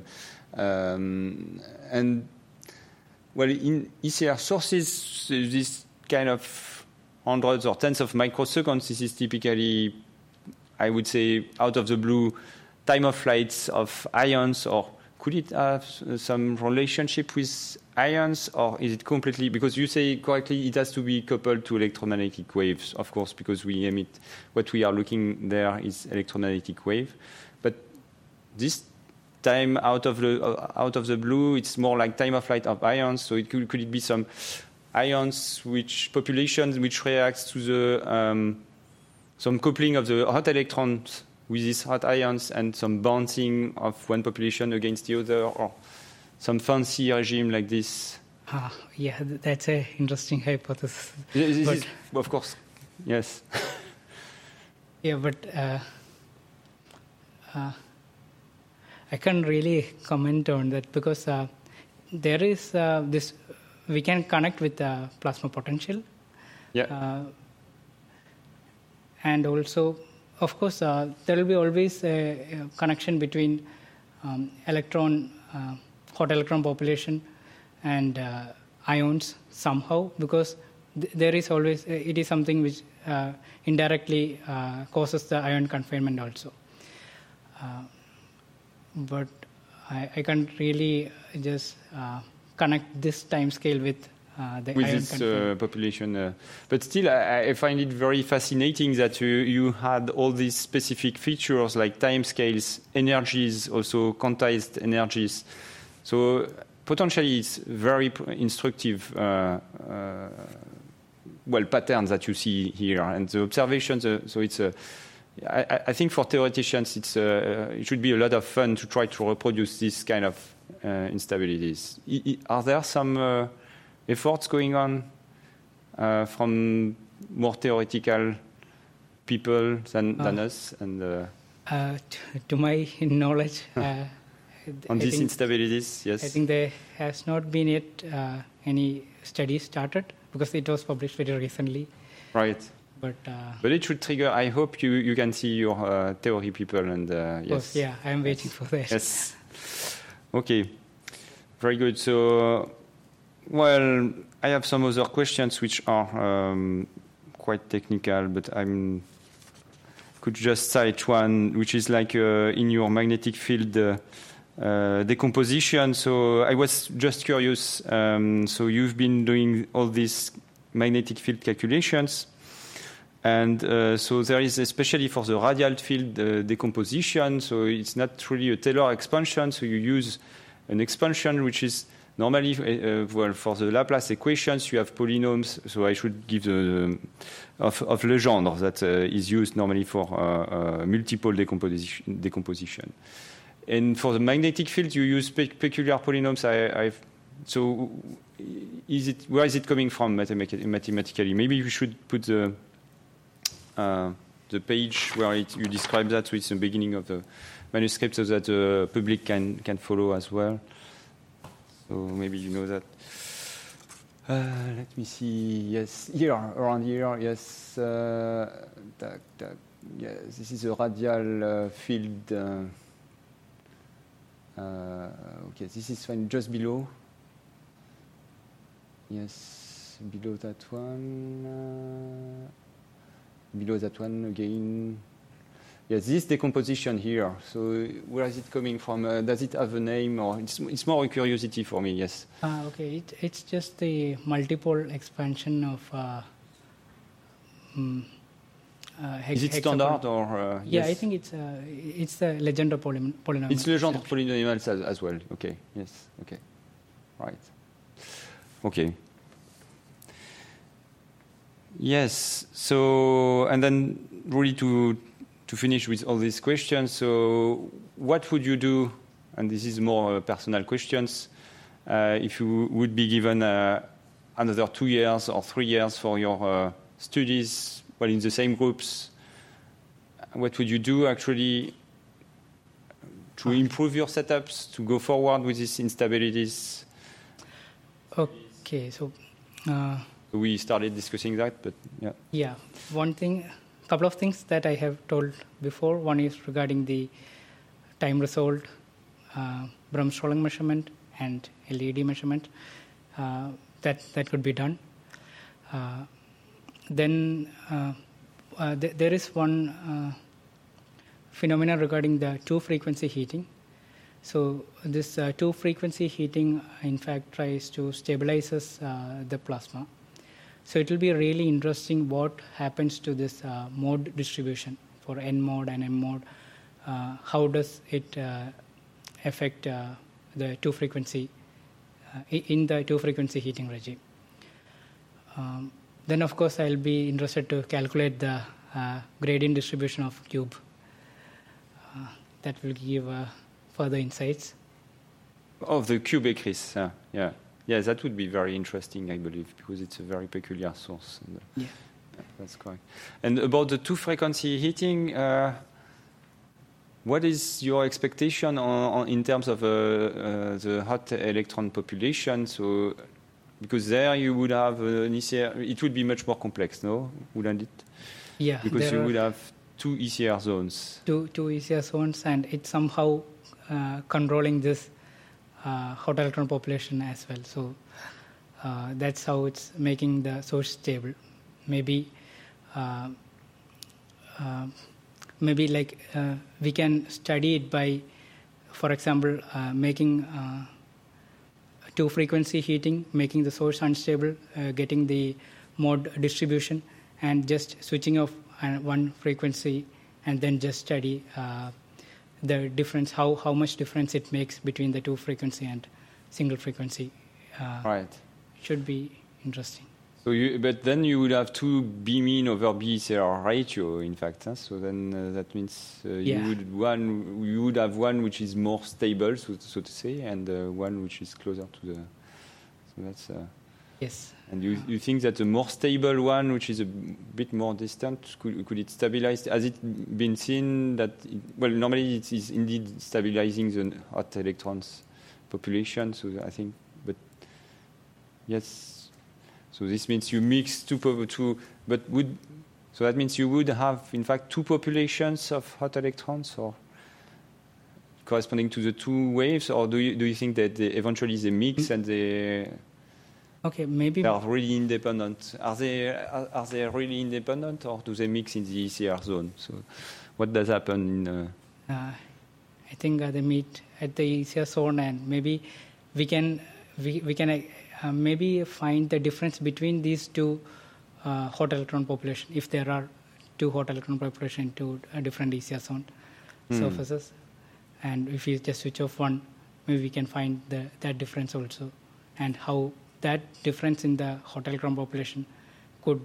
And well, in ECR sources, this kind of hundreds or tens of microseconds, this is typically, I would say, out of the blue, time of flights of ions, or could it have some relationship with ions, or is it completely, because you say correctly, it has to be coupled to electromagnetic waves, of course, because we emit, what we are looking there is electromagnetic wave. But this time out of the blue, it's more like time of flight of ions, so could it be some ions populations which reacts to the some coupling of the hot electrons with these hot ions and some bouncing of one population against the other, or some fancy regime like this? Yeah, that's an interesting hypothesis. This is, of course, yes. Yeah, but I can't really comment on that, because there is this, we can connect with plasma potential. Yeah. And also, of course, there will be always a connection between hot electron population and ions somehow, because there is always, it is something which indirectly causes the ion confinement also. But I can't really just connect this time scale with the with ion this population. But still, I find it very fascinating that you had all these specific features like time scales, energies, also quantized energies. So potentially it's very instructive patterns that you see here. And the observations, so it's I think for theoreticians it should be a lot of fun to try to reproduce this kind of instabilities. Are there some efforts going on from more theoretical people than us? And to my knowledge, on these instabilities, yes. I think there has not been yet any studies started, because it was published very recently. Right. But it should trigger. I hope you can see your theory people, and yes. Course, yeah, I am waiting for that. Yes. Okay. Very good. So, well, I have some other questions which are quite technical, but could just cite one, which is like in your magnetic field decomposition. So I was just curious. So you've been doing all these magnetic field calculations. And so there is, especially for the radial field decomposition, so it's not really a Taylor expansion, so you use an expansion which is normally, for the Laplace equations, you have polynomies, so I should give the of Legendre that is used normally for multiple decomposition. And for the magnetic field, you use peculiar polynomies. So where is it coming from mathematically? Maybe we should put the page where you describe that, so it's the beginning of the manuscript, so that the public can follow as well. So maybe you know that. Let me see. Yes, here, around here. Yes. Yes, this is a radial field. Okay, this is fine. Just below. Yes, below that one. Below that one again. Yes, this decomposition here. So where is it coming from? Does it have a name, or it's more a curiosity for me? Yes. Okay, it's just the multiple expansion of. Is it standard or? Yeah, yes. I think it's the Legendre polynomial. It's Legendre polynomials as well. Okay. Yes. Okay. Right. Okay. Yes. So, and then really to finish with all these questions. So, what would you do? And this is more personal questions. If you would be given another 2 years or 3 years for your studies, well, in the same groups, what would you do actually to improve your setups, to go forward with these instabilities? Okay, so We started discussing that, but yeah. yeah, couple of things that I have told before. One is regarding the time resolved Bremsstrahlung measurement and LED measurement. That could be done. Then there is one phenomenon regarding the two-frequency heating. So this two-frequency heating, in fact, tries to stabilizes the plasma. So it will be really interesting what happens to this mode distribution for N mode and M mode. How does it affect the two-frequency in the two-frequency heating regime? Then, of course, I'll be interested to calculate the gradient distribution of cube. That will give further insights. Of the cube ecris, yeah. Yeah, that would be very interesting, I believe, because it's a very peculiar source. And, yeah, that's correct. And about the two-frequency heating, what is your expectation in terms of the hot electron population? So, because there you would have an ECR, it would be much more complex, no? Wouldn't it? Yeah. Because you would have two ECR zones. Two ECR zones, and it's somehow controlling this hot electron population as well. So that's how it's making the source stable. Maybe like we can study it by, for example, making two-frequency heating, making the source unstable, getting the mode distribution, and just switching off one frequency, and then just study the difference, how much difference it makes between the two-frequency and single-frequency. Right. Should be interesting. So but then you would have two B mean over B ECR ratio, in fact. Huh? So then that means you would have one which is more stable, so to say, and one which is closer to the. So that's. Yes. And you think that the more stable one, which is a bit more distant, could it stabilize? Has it been seen that? Normally it is indeed stabilizing the hot electrons population. So I think, but yes. So this means you mix so that means you would have, in fact, two populations of hot electrons, or corresponding to the two waves, or do you think that eventually they mix and they? Okay, maybe they are really independent. Are they really independent, or do they mix in the ECR zone? So, what does happen in? I think they meet at the ECR zone, and maybe we can maybe find the difference between these two hot electron population, if there are two hot electron population to a different ECR zone surfaces, and if we just switch off one, maybe we can find that difference also, and how that difference in the hot electron population could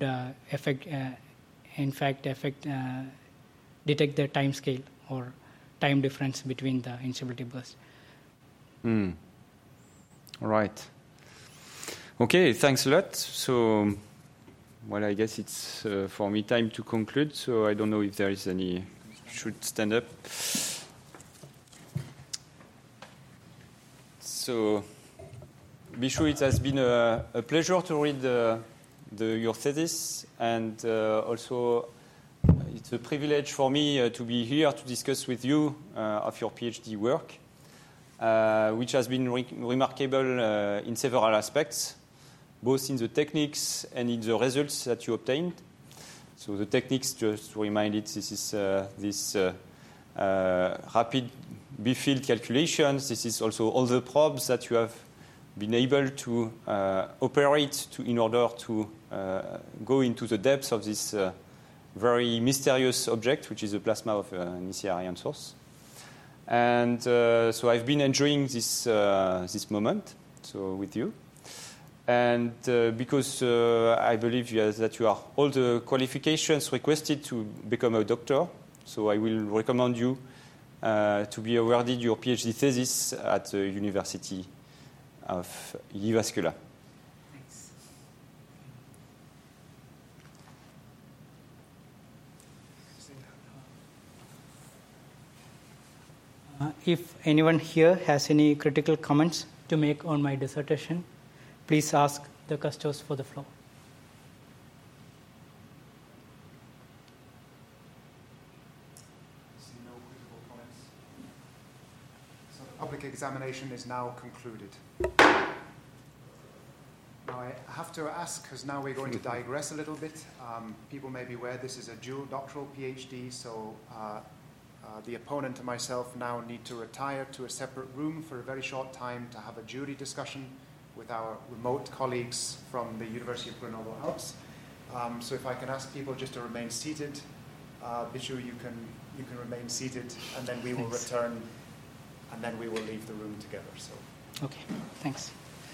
detect the time scale or time difference between the instability burst. All right. Okay, thanks a lot. So, I guess it's for me time to conclude. So I don't know if there is any. Should stand up. So, Bishu, it has been a pleasure to read your thesis, and also it's a privilege for me to be here to discuss with you of your PhD work, which has been remarkable in several aspects, both in the techniques and in the results that you obtained. So the techniques, just to remind it, this is this rapid B-field calculations. This is also all the probes that you have been able to operate in order to go into the depths of this very mysterious object, which is the plasma of an ECR source. And so I've been enjoying this moment with you. And because I believe that you are all the qualifications requested to become a doctor, so I will recommend you to be awarded your PhD thesis at the University of Jyväskylä. Thanks. If anyone here has any critical comments to make on my dissertation, please ask the custos for the floor. See no critical comments. So the public examination is now concluded. Now I have to ask, because now we're going to digress a little bit. People may be aware this is a dual doctoral PhD, so the opponent and myself now need to retire to a separate room for a very short time to have a jury discussion with our remote colleagues from the University of Grenoble Alpes. So if I can ask people just to remain seated. Bichu, you can remain seated, and then we will return, and then we will leave the room together. So. Okay, thanks.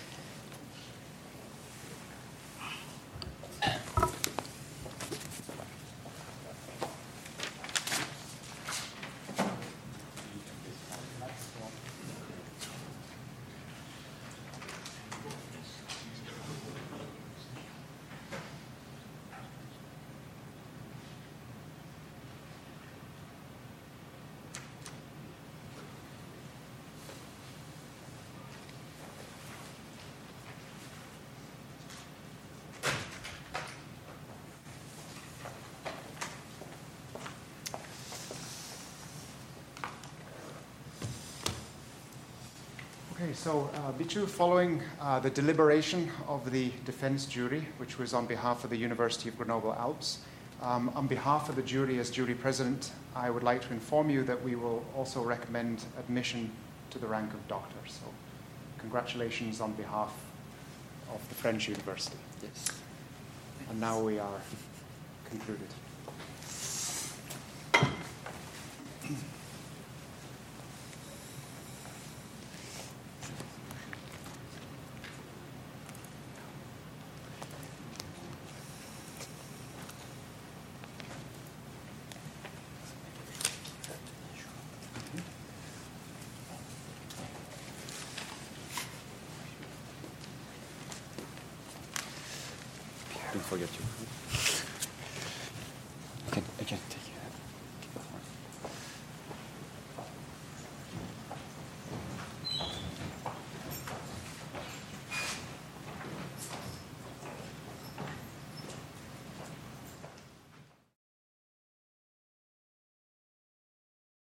Okay, so Bichu, following the deliberation of the defense jury, which was on behalf of the University of Grenoble Alpes, on behalf of the jury as jury president, I would like to inform you that we will also recommend admission to the rank of doctor. So congratulations on behalf of the French University. Yes. And now we are concluded. Don't forget you. I can take it.